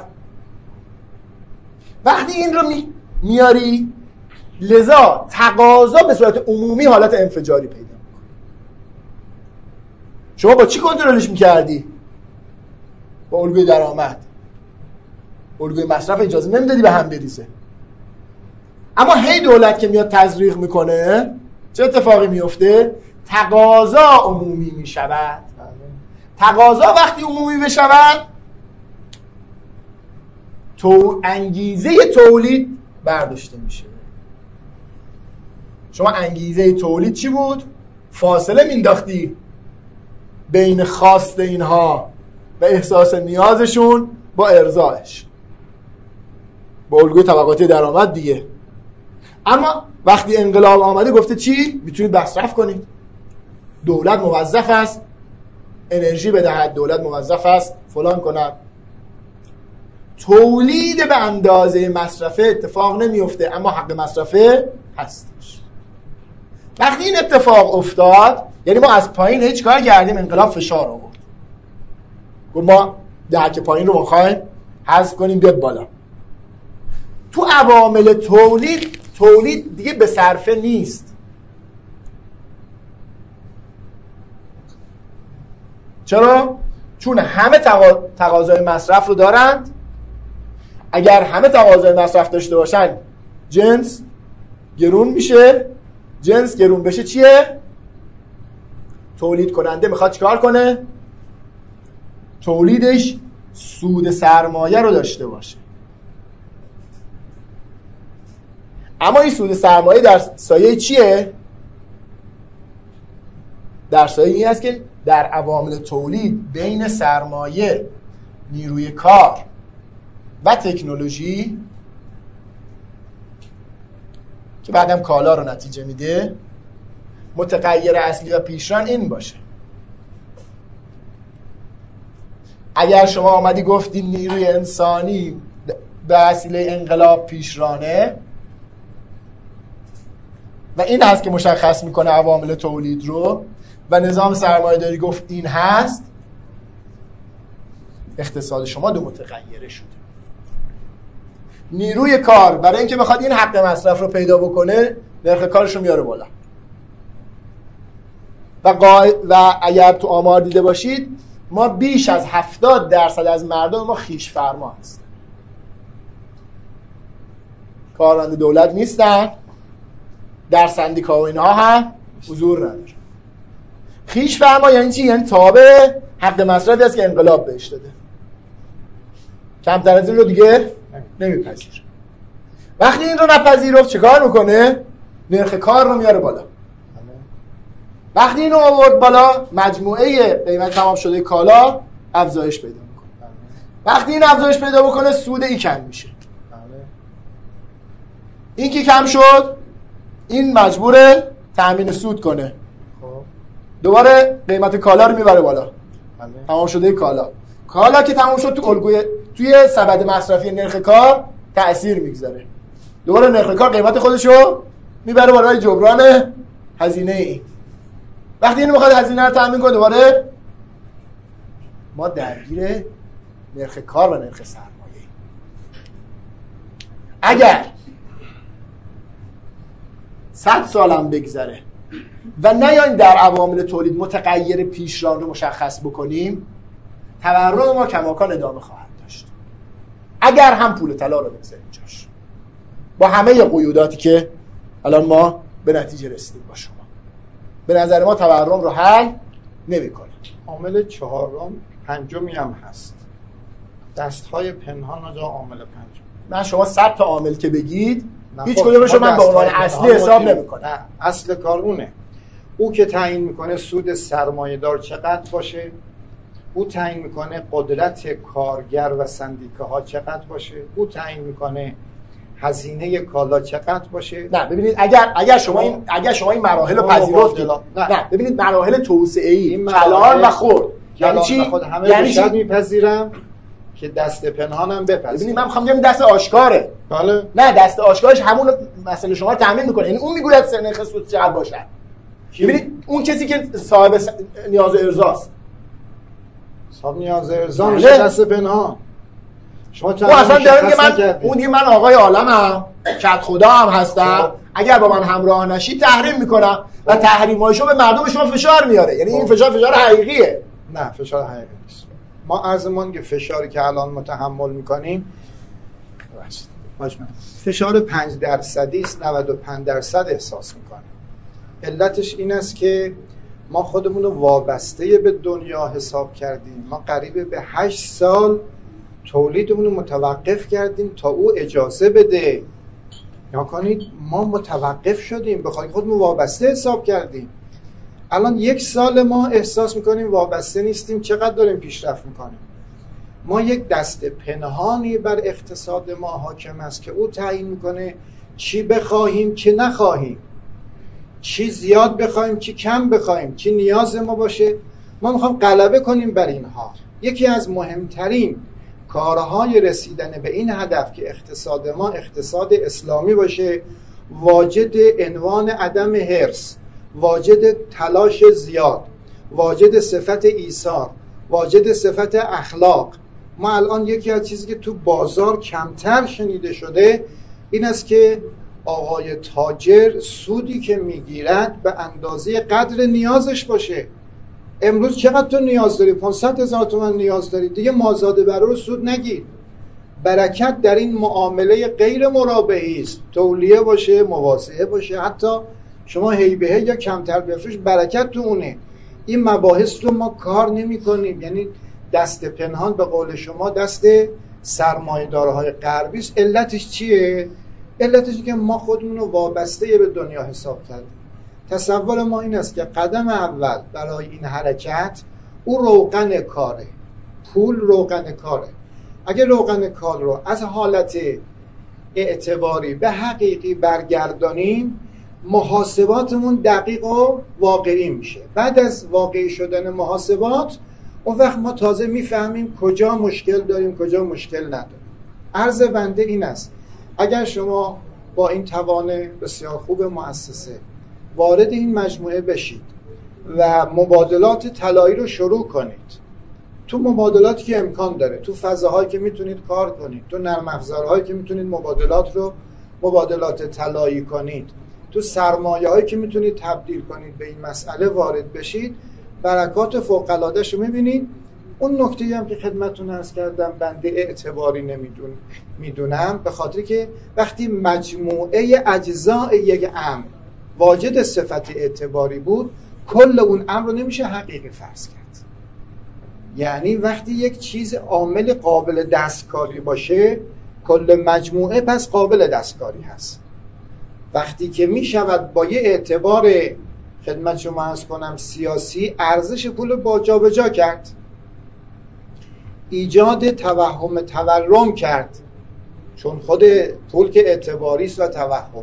وقتی این رو میاری، لذا تقاضا به صورت عمومی حالت انفجاری پیدا میکنه. شما با چی کنترلش میکردی؟ با الگوی درآمد. الگوی مصرف اجازه نمیدادی به هم بریزه. اما هی دولت که میاد تزریق میکنه چه اتفاقی میفته؟ تقاضا عمومی میشود. تقاضا وقتی عمومی بشود انگیزه تولید برداشته میشه. شما انگیزه تولید چی بود؟ فاصله مینداختی بین خواست اینها و احساس نیازشون با ارضاش، با الگوی طبقاتی درآمد دیگه. اما وقتی انقلاب آمده گفته چی؟ میتونید مصرف کنید، دولت موظف است انرژی بدهد، دولت موظف است فلان کند. تولید به اندازه مصرفه اتفاق نمیفته، اما حق مصرفه هستش. وقتی این اتفاق افتاد یعنی ما از پایین هیچ کار کردیم، انقلاب فشار آورد، گفت ما درک پایین رو می‌خوایم حذف کنیم بیاد بالا. تو عوامل تولید دیگه به صرفه نیست. چرا؟ چون همه تقاضای مصرف رو دارند. اگر همه تقاضای مصرف داشته باشن جنس گرون میشه. جنس گرون بشه چیه؟ تولید کننده میخواد چیکار کنه؟ تولیدش سود سرمایه رو داشته باشه. اما این سود سرمایه در سایه چیه؟ در سایه این است که در عوامل تولید بین سرمایه، نیروی کار و تکنولوژی که بعدم کالا رو نتیجه میده، متغیر اصلی و پیشران این باشه. اگر شما آمدی گفتی نیروی انسانی به وسیله انقلاب پیشرانه و این هست که مشخص میکنه عوامل تولید رو، و نظام سرمایه داری گفت این هست، اقتصاد شما دو متغیره شده. نیروی کار برای اینکه بخواد این حق مصرف رو پیدا بکنه نرخ کارش رو میاره بالا و اگر تو آمار دیده باشید ما بیش از 70% از مردم ما خویش فرما هستن، کارمند دولت نیستن، در سندیکا و اینها هم حضور نداره. خویش فرما یعنی چی؟ یعنی تابع حق مصرفی است که انقلاب بهش داده، کمتر از این رو دیگه نمیپذیره. وقتی این رو نپذیرفت چه کار میکنه؟ نرخ کار رو میاره بالا. وقتی این رو آورد بالا مجموعه قیمت تمام شده کالا افزایش پیدا میکنه. وقتی این افزایش پیدا بکنه سود ای کم میشه. این که کم شد این مجبوره تامین سود کنه، دوباره قیمت کالا رو میبره بالا. تمام شده کالا که تمام شد توی سبد مصرفی نرخ کار تأثیر میگذاره، دوباره نرخ کار قیمت خودشو میبره برای جبران هزینه این. وقتی اینو میخواد هزینه رو تامین کنه دوباره ما درگیر نرخ کار و نرخ سرمایه. اگر 100 سالم بگذره و نیایم در عوامل تولید متغیر پیشران رو مشخص بکنیم، تورم ما کماکان ادامه خواهد داشت. اگر هم پول طلا رو بگذاریم جاش، با همه قیوداتی که الان ما به نتیجه رسیدیم با شما، به نظر ما تورم رو حل نمی‌کنه. عامل چهارم پنجمی هم هست، دست‌های پنهان جا عامل پنجم. من شما 100 تا عامل که بگید هیچ کدومشو من به عنوان اصلی حساب نمی‌کنم. نه، اصل کار اونه. او که تعیین میکنه سود سرمایه‌دار چقدر باشه، او تعیین میکنه قدرت کارگر و سندیکاها چقدر باشه، او تعیین میکنه هزینه کالا چقدر باشه. نه ببینید اگر شما این مراحل رو پذیرفتید، نه ببینید مراحل توسعه‌ای کلان و خرد یعنی چی؟ یعنی چی میپذیرم که دست پنهانم بپذیرم. ببینید من میخوام بگم دست آشکاره. بله. نه دست آشکارش همون مسئله شما رو تامین میکنه، یعنی اون میگوید نرخ سود چقدر باشه. ببینید اون کسی که صاحب نیاز ارضاست، صاحب نیاز ارضا میشه دست پنهان. شما اصلا داره میگه من آقای عالمم، کت خدا هم هستم، اگر با من همراه نشی تحریم میکنم و تحریمایشو به مردم شما فشار میاره. یعنی این فشار حقیقیه. نه فشار حقیقی نیست. ما عرضمون که فشاری که الان متحمل میکنیم فشار 5% است، 95% احساس میکنه. علتش این است که ما خودمون رو وابسته به دنیا حساب کردیم. ما قریب به 8 سال تولیدمون رو متوقف کردیم تا او اجازه بده. یا کنید ما متوقف شدیم، به خاطر خودمون وابسته حساب کردیم. الان 1 سال ما احساس میکنیم وابسته نیستیم. چقدر داریم پیشرفت میکنیم؟ ما یک دست پنهانی بر اقتصاد ما حاکم است که او تعیین میکنه چی بخواهیم چی نخواهیم، چی زیاد بخواهیم چی کم بخواهیم، چی نیاز ما باشه. ما میخوایم غلبه کنیم بر اینها. یکی از مهمترین کارهای رسیدن به این هدف که اقتصاد ما اقتصاد اسلامی باشه، واجد عنوان عدم حرص، واجد تلاش زیاد، واجد صفت ایثار، واجد صفت اخلاق. ما الان یکی از چیزی که تو بازار کمتر شنیده شده این است که آقای تاجر سودی که میگیرد به اندازه قدر نیازش باشه. امروز چقدر تو نیاز داری؟ 500,000 تومان نیاز داری، دیگه مازاد برو رو سود نگیر. برکت در این معامله غیر مرابحی است. تولیه باشه، مواضعه باشه، حتی شما هیبهه یا کمتر بفروش، برکت تو اونه. این مباحث رو ما کار نمی کنیم. یعنی دست پنهان به قول شما دست سرمایه‌دارهای غربی است. علتش چیه؟ علتش که ما خودمون رو وابسته به دنیا حساب کردیم. تصور ما این است که قدم اول برای این حرکت او روغن کاره. پول روغن کاره. اگه روغن کار رو از حالت اعتباری به حقیقی برگردانیم، محاسباتمون دقیق و واقعی میشه. بعد از واقعی شدن محاسبات اون وقت ما تازه میفهمیم کجا مشکل داریم کجا مشکل نداریم. عرض بنده این است اگر شما با این توان بسیار خوب مؤسسه وارد این مجموعه بشید و مبادلات طلایی رو شروع کنید، تو مبادلاتی که امکان داره، تو فضاهایی که میتونید کار کنید، تو نرم افزارهایی که میتونید مبادلات طلایی کنید، تو سرمایه‌هایی که میتونید تبدیل کنید به این مسئله وارد بشید، برکات فوق‌العاده‌اش رو می‌بینید. اون نکته‌ای هم که خدمتتون عرض کردم بنده اعتباری میدونم، به خاطر که وقتی مجموعه اجزای یک امر واجد صفت اعتباری بود، کل اون امر رو نمیشه حقیقی فرض کرد. یعنی وقتی یک چیز عامل قابل دستکاری باشه، کل مجموعه پس قابل دستکاری هست. وقتی که می شود با یه اعتبار خدمت شما عرض کنم سیاسی ارزش پول با جابجا کرد، ایجاد توهم تورم کرد، چون خود پول که اعتباری است و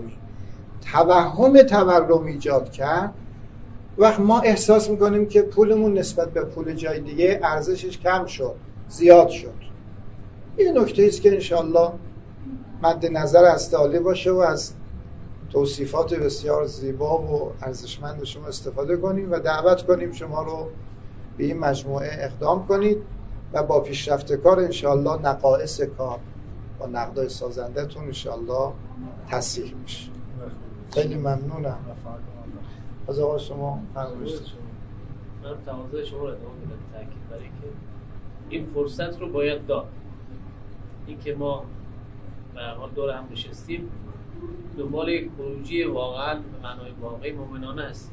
توهم تورم ایجاد کرد، وقت ما احساس میکنیم که پولمون نسبت به پول جای دیگه ارزشش کم شد، زیاد شد. این نکته است که انشالله مد نظر استعالی باشه و از توصیفات بسیار زیبا و ارزشمند شما استفاده کنیم و دعوت کنیم شما رو به این مجموعه اقدام کنید و با پیشرفت کار انشالله نقائص کار با نقدای سازنده‌تون انشالله تصحیح میشه. خیلی ممنونم. از آقا شما فرمایشتون. من تقاضای شما رو ادامه بدم، تاکید برای که این فرصت رو باید داد. این که ما به هر حال دور هم نشستیم دنبال یک خروجی واقعا به معنای واقعی مومنانه است.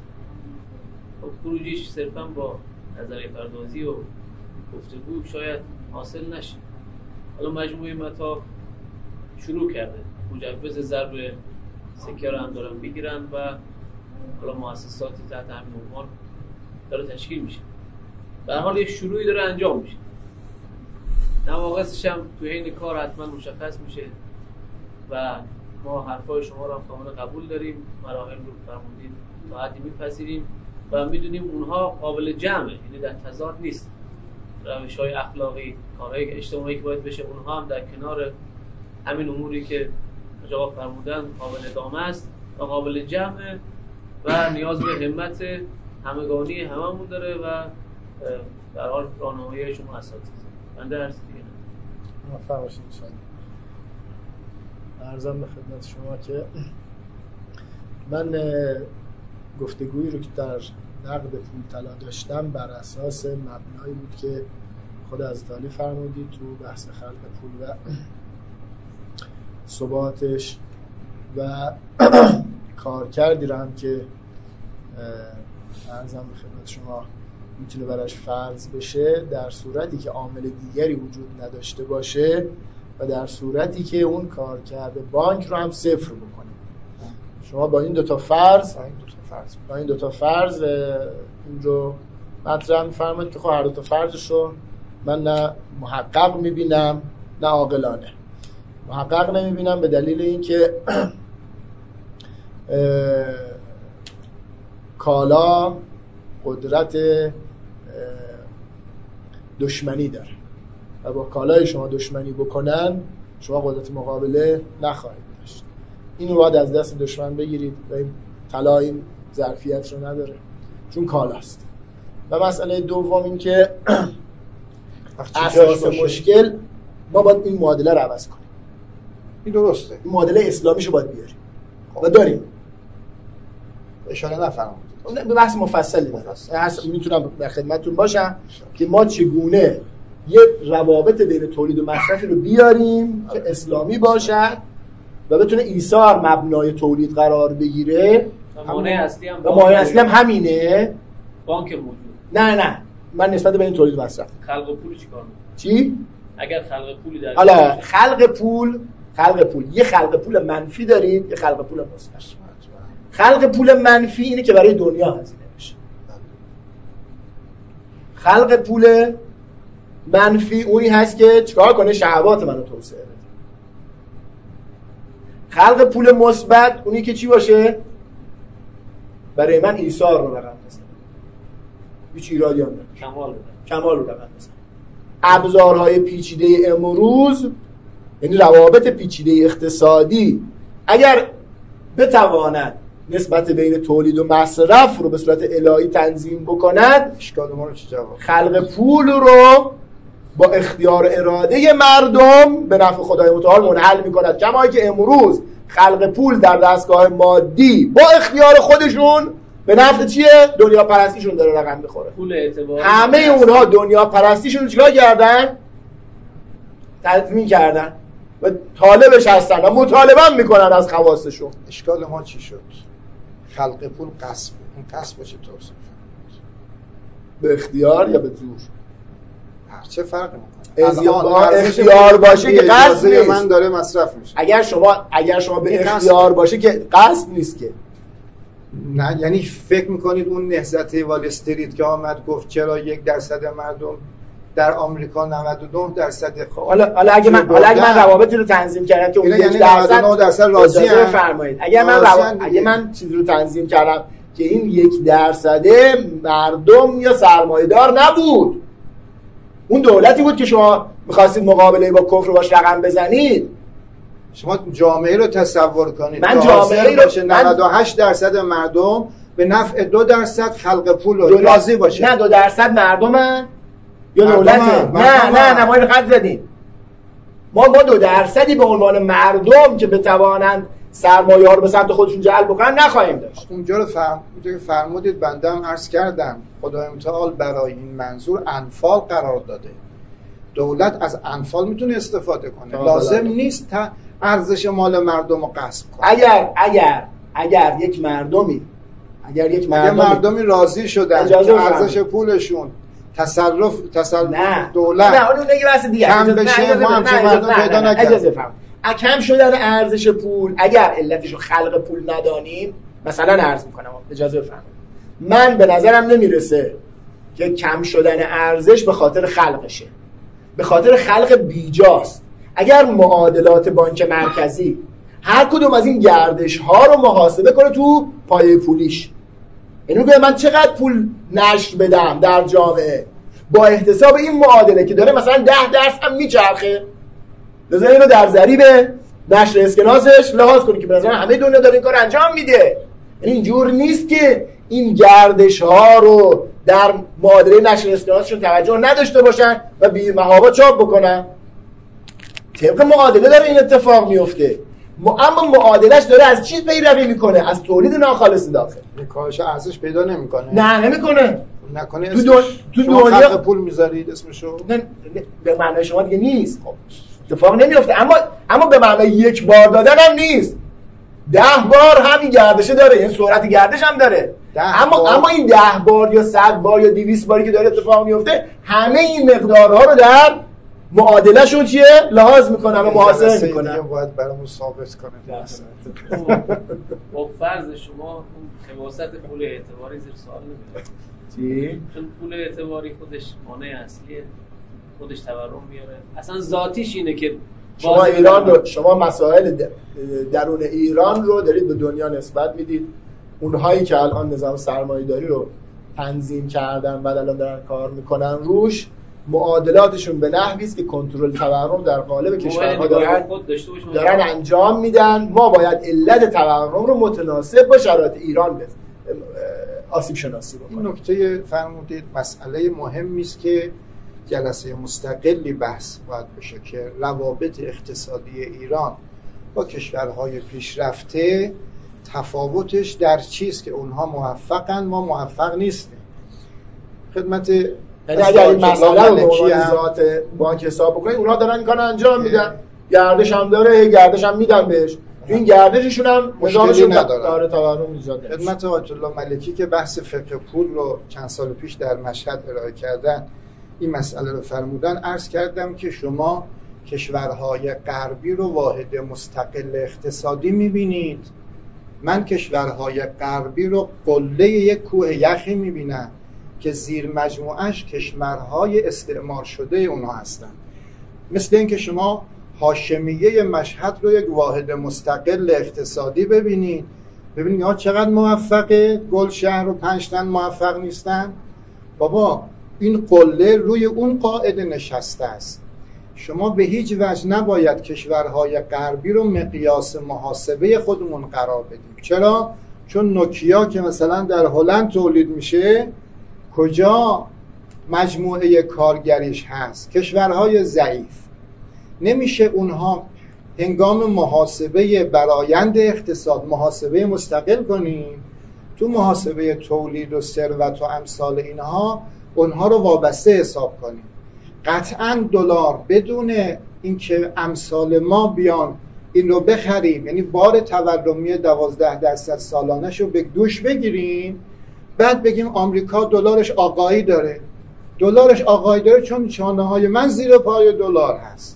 خروجیش صرفا با نظریه پردازی و گفتگو شاید حاصل نشه. حالا مجموعه مطاف شروع کرده، مجوز ضرب سکه رو هم دارن میگیرن و حالا مؤسساتی تحت همین عنوان داره تشکیل میشه. به هر حال یک شروعی داره انجام میشه. نواقصش هم تو حین کار حتما مشخص میشه و ما حرفای شما رو هم کاملا قبول داریم، مراحل رو فرمودید تا حدی میپذیریم و میدونیم اونها قابل جمعه، یعنی در تضاد نیست. روش‌های اخلاقی، کارهای اجتماعی که باید بشه، اونها هم در کنار همین اموری که جواب فرمودن قابل ادامه است و قابل جمعه و نیاز به همت همگانی هممون داره و در حال راهنمایی شما اساتید. بنده عرض دیگه نه. موفق باشید ان شاء الله. عرضم به خدمت شما که من گفتگویی رو که در نقد پول طلا داشتم بر اساس مبنایی بود که خود حضرت علی فرمودید تو بحث خلق پول و ثباتش و کارکردی رو هم که عرضم به خدمت شما میتونه براش فرض بشه در صورتی که عامل دیگری وجود نداشته باشه و در صورتی که اون کارکرد بانک رو هم صفر بکنه. شما با این دوتا فرض این رو مطرح می‌فرمایید که خب هر دوتا فرضش رو من نه محقق میبینم نه عاقلانه. محقق نمیبینم به دلیل اینکه کالا قدرت دشمنی داره و با کالای شما دشمنی بکنن شما قدرت مقابله نخواهید داشت. اینو باید از دست دشمن بگیرید و این طلا این ظرفیت رو نداره چون کالاست. و مسئله دوم این که اساس مشکل ما باید این معادله رو عوض کنیم. این درسته. این معادله اسلامیشو باید بیاریم و داریم. اشاره نفرمایید. به بحث مفصلی دارم. میتونم در خدمتتون باشم که ما چگونه یه روابط بین تولید و مصرف رو بیاریم که اسلامی باشد و بتونه ایثار مبنای تولید قرار بگیره. مانع اصلی هم همینه. بانک موجود. نه من نسبت بین تولید و مصرف. خلق پول چیکار می‌کنه؟ چی؟ اگر خلق پولی در حالا خلق پول یه خلق پول منفی دارید، یه خلق پول مثبت. خلق پول منفی اینه که برای دنیا هزینه بشه. خلق پول منفی اونی هست که چیکار کنه؟ شهوات منو توسعه بده. خلق پول مثبت اونی که چی باشه؟ برای من ایثار رو رقم بزنه. هیچ ایرادی هم نداره. کمال رو رقم بزنه. ابزارهای پیچیده امروز یعنی روابط پیچیده اقتصادی اگر بتواند نسبت بین تولید و مصرف رو به صورت الهی تنظیم بکند، اشکال ما رو چه جواب؟ خلق پول رو با اختیار اراده مردم به نفع خدای متعال منحل میکند. کما که امروز خلق پول در دستگاه مادی با اختیار خودشون به نفع چیه؟ دنیا پرستیشون داره رقم میخوره. پول اعتباری همه اونها دنیا پرستیشون چیکار کردن؟ تضمین کردن و طالبش هستن و مطالبه میکنن از خواستشون. اشکال ما چی شد؟ خلق پول غصب. این غصب چه توصیف؟ به اختیار یا به زور؟ چه فرقی میکنه؟ اختیار باشه که غصب نیست. من داره مصرف میشه. اگر شما به اختیار باشه که غصب نیست که. نه یعنی فکر میکنید اون نهضت وال استریت که آمد گفت چرا 1% مردم در آمریکا 99% حالا اگه من روابطی رو تنظیم کردم که اون 1% راضی ام فرمایید. اگه من چیزی رو تنظیم کردم که این 1% مردم یا سرمایه‌دار نبود، اون دولتی بود که شما می‌خواستید مقابله با کفر باش رقم بزنید. شما جامعه رو تصور کنید. من جامعه رو 98% مردم به نفع 2% خلق پول رو راضی باشه. نه 2% مردمن یا دولته. نه ما این خط زدیم. ما 2% به عنوان مردم که بتوانند سرمایه ها رو به سمت خودشون جلب بکنن نخواهیم داشت. اونجا رو فرمودید بنده هم عرض کردم خدای متعال برای این منظور انفال قرار داده. دولت از انفال میتونه استفاده کنه. لازم نیست ارزش مال مردم رو غصب کنه. اگر یک مردمی راضی شدن که ارزش پولشون تصرف دولت نه اون دیگه بحث دیگه کم بشه ما هم چه مردم پیدا نکردیم. کم شدن ارزش پول اگر علتشو خلق پول ندانیم، مثلا عرض میکنم اجازه بفرمایید، من به نظرم نمیرسه که کم شدن ارزش به خاطر خلقشه، به خاطر خلق بیجاست. اگر معادلات بانک مرکزی هر کدوم از این گردش ها رو محاسبه کنه تو پایه پولیش، یعنی میگه من چقدر پول نشر بدم در جامعه با احتساب این معادله که داره مثلا 10% هم میچرخه، لذا اینو در ضریب نشر اسکناسش لحاظ کنی که به نظر همه دنیا داره این کار انجام میده. یعنی اینجور نیست که این گردش ها رو در معادله نشر اسکناسشون توجه نداشته باشن و بی محابا چاپ بکنن. طبق معادله داره این اتفاق میفته، اما معادلش داره از چی پیروی میکنه؟ از تولید ناخالص داخل. کاهش ارزش پیدا نمیکنه. نه نمیکنه. نکنه تو دنیا خلق پول میذارید اسمشو؟ نه به معنی شما دیگه نیست. اتفاق نمیفته. اما به معنای یک بار دادن هم نیست، 10 بار همین گردشه داره، این سرعت گردش هم داره. اما این 10 بار یا 100 بار یا 200 باری که داره اتفاق میفته، همه این مقدارها رو در معادله شون چیه لحاظ میکنم و محاسبه میکنم. باید برامون ثابت کنه. با فرض شما خواصت پول اعتباری زیر سوال نمیره چی؟ چون پول اعتباری خودش مانع اصلیه، خودش تورم میاره، اصلا ذاتیش اینه که شما ایران رو، شما مسائل درون ایران رو دارید به دنیا نسبت میدید. اونهایی که الان نظام سرمایه‌داری رو تنظیم کردن و الان دارن کار میکنن روش، معادلاتشون به نحوی است که کنترل تورم در قالب کشورها دارن انجام میدن. ما باید علت تورم رو متناسب با شرایط ایران آسیب شناسی بکنیم. این نکته فرمودید مسئله مهمی است که جلسه مستقلی بحث باید بشه که روابط اقتصادی ایران با کشورهای پیشرفته تفاوتش در چیست که اونها موفقن ما موفق نیستیم. خدمت یعنی اگر این مسئله رو به ذات بانک حساب بکنید، اونها دارن این کار انجام میدن، گردش هم داره، گردش هم میدن بهش، تو این گردششون هم نظامشون نداره تورم ایجاد نمیشه. خدمت آیت الله ملکی که بحث فقه پول رو چند سال پیش در مشهد ارائه کردن این مسئله رو فرمودن، عرض کردم که شما کشورهای غربی رو واحد مستقل اقتصادی میبینید، من کشورهای غربی رو قله یک کوه یخی میبینم که زیر مجموعش کشورهای استعمار شده اونها هستن. مثل این که شما هاشمیه مشهد رو یک واحد مستقل اقتصادی ببینید ها چقدر موفقه، گلشهر و 5 تن موفق نیستن. بابا این قله روی اون قاعده نشسته است. شما به هیچ وجه نباید کشورهای غربی رو مقیاس محاسبه خودمون قرار بدیم. چرا؟ چون نوکیا که مثلا در هلند تولید میشه، کجا مجموعه کارگریش هست؟ کشورهای ضعیف. نمیشه اونها هنگام محاسبه برآیند اقتصاد محاسبه مستقل کنیم، تو محاسبه تولید و ثروت و امثال اینها اونها رو وابسته حساب کنیم. قطعاً دلار بدون اینکه امثال ما بیان این رو بخریم، یعنی بار تورمی 12% سالانش رو به دوش بگیریم، بعد بگیم آمریکا دلارش آقایی داره، دلارش آقایی داره چون چانه های من زیر پای دلار هست.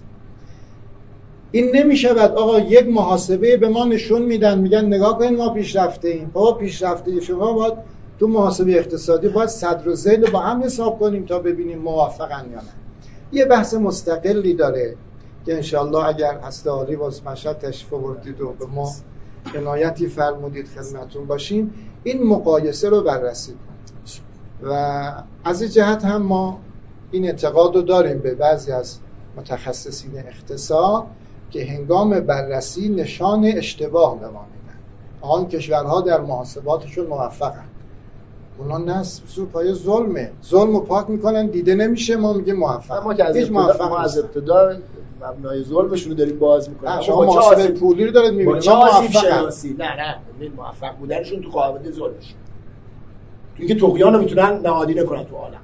این نمیشه. بعد آقا یک محاسبه به ما نشون میدن، میگن نگاه کنید ما پیشرفته ایم. بابا پیشرفته شما باید تو محاسبه اقتصادی باید صدر و ذیل با هم حساب کنیم تا ببینیم موفقن یا نه. یه بحث مستقلی داره که انشالله اگر هسته عالی باز مشهد تشریف آوردید و به ما عنایتی فرمودید خدمتون باشیم، این مقایسه رو بررسی کنیم. و از این جهت هم ما این اعتقاد رو داریم به بعضی از متخصصین اقتصاد که هنگام بررسی نشان اشتباه به ما میدن. آن کشورها در محاسباتشون موفقن، اونا نه سو پای ظلمه، ظلم رو پاک میکنن دیده نمیشه، ما میگه موفق. ما از ابتدا مبنای ظلمشون رو داریم باز میکنیم. شما محاسبه پولی رو دارید میبینید چه آسیب شناسی نه موفق بودنشون تو قاعده ظلمش، تو اینکه طغیان رو میتونن نهادینه کنن تو عالم،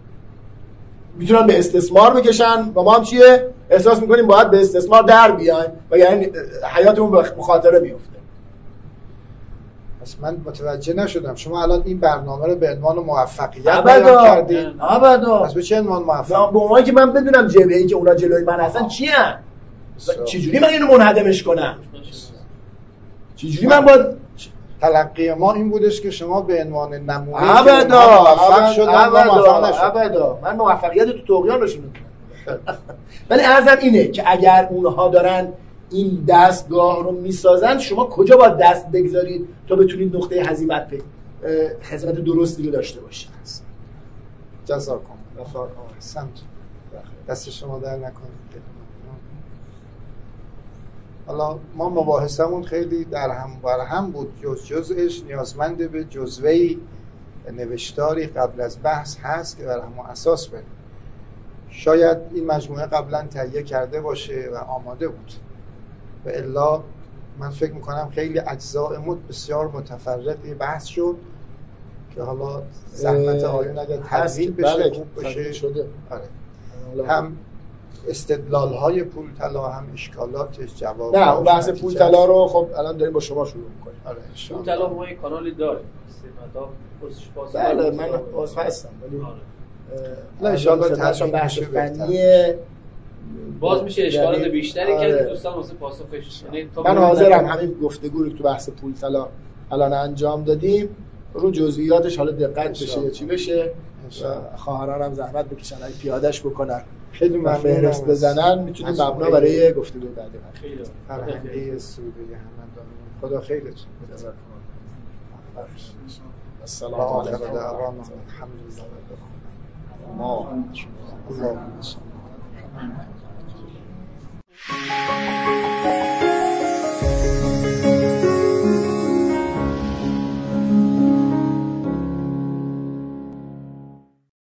میتونن به استثمار بکشن و ما هم چیه احساس میکنیم باید به استثمار در بیایم و یعنی حیاتمون به مخاطره میفته. پس من متوجه نشدم شما الان این برنامه رو به عنوان موفقیت بیان کردید؟ ابدا. پس به چه عنوان موفق؟ به عنوانی که من بدونم جبهه‌ای که اونا جلوی من هستن چی ان، چجوری من اینو منهدمش کنم، چجوری من باید تلقی ما این بودش که شما به عنوان نمونه موفق شدن ابدا. من موفقیت تو طغیان نشون میدم. ولی عرضم اینه که اگر اونها دارن این دستگاه رو میسازن، شما کجا باید دست بگذارید تا بتونید نقطه هزیمت درستی رو داشته باشید. جزاکم سمت دست شما در نکنید. حالا ما مباحثمون خیلی در هم بود، جزءش نیازمند به جزوه‌ای نوشتاری قبل از بحث هست که بر همون اساس بریم. شاید این مجموعه قبلا تهیه کرده باشه و آماده بود و الا من فکر میکنم خیلی اجزاء بسیار متفرقی بحث شد که حالا زحمت آیون اگر تدوین بشه خوب بشه. شده. آره. هم استدلال‌های پول طلا هم اشکالاتش جواب نه اون بحث پول طلا رو خب الان داریم با شما شروع می‌کنیم. آره پول طلا ما یک کانالی داریم بله من عضو هستم ولی نه ان شاء الله تاشون بحث فنی باز میشه اشکالات بیشتری آره. که دوستان واسه پاسخش. من حاضرم همین گفتگو رو تو بحث پول طلا الان انجام دادیم رو جزئیاتش حالا دقت بشه یا چی بشه و خواهرانم زحمت بکشن اگه پیادهش بکنن خیلی ممنونم فهرست بزنن میتونیم مبنا برای گفتگو بعدی خیلی فرهنگی سعودی همدان خدا خیرتون بده. السلام علیکم الحمدلله ما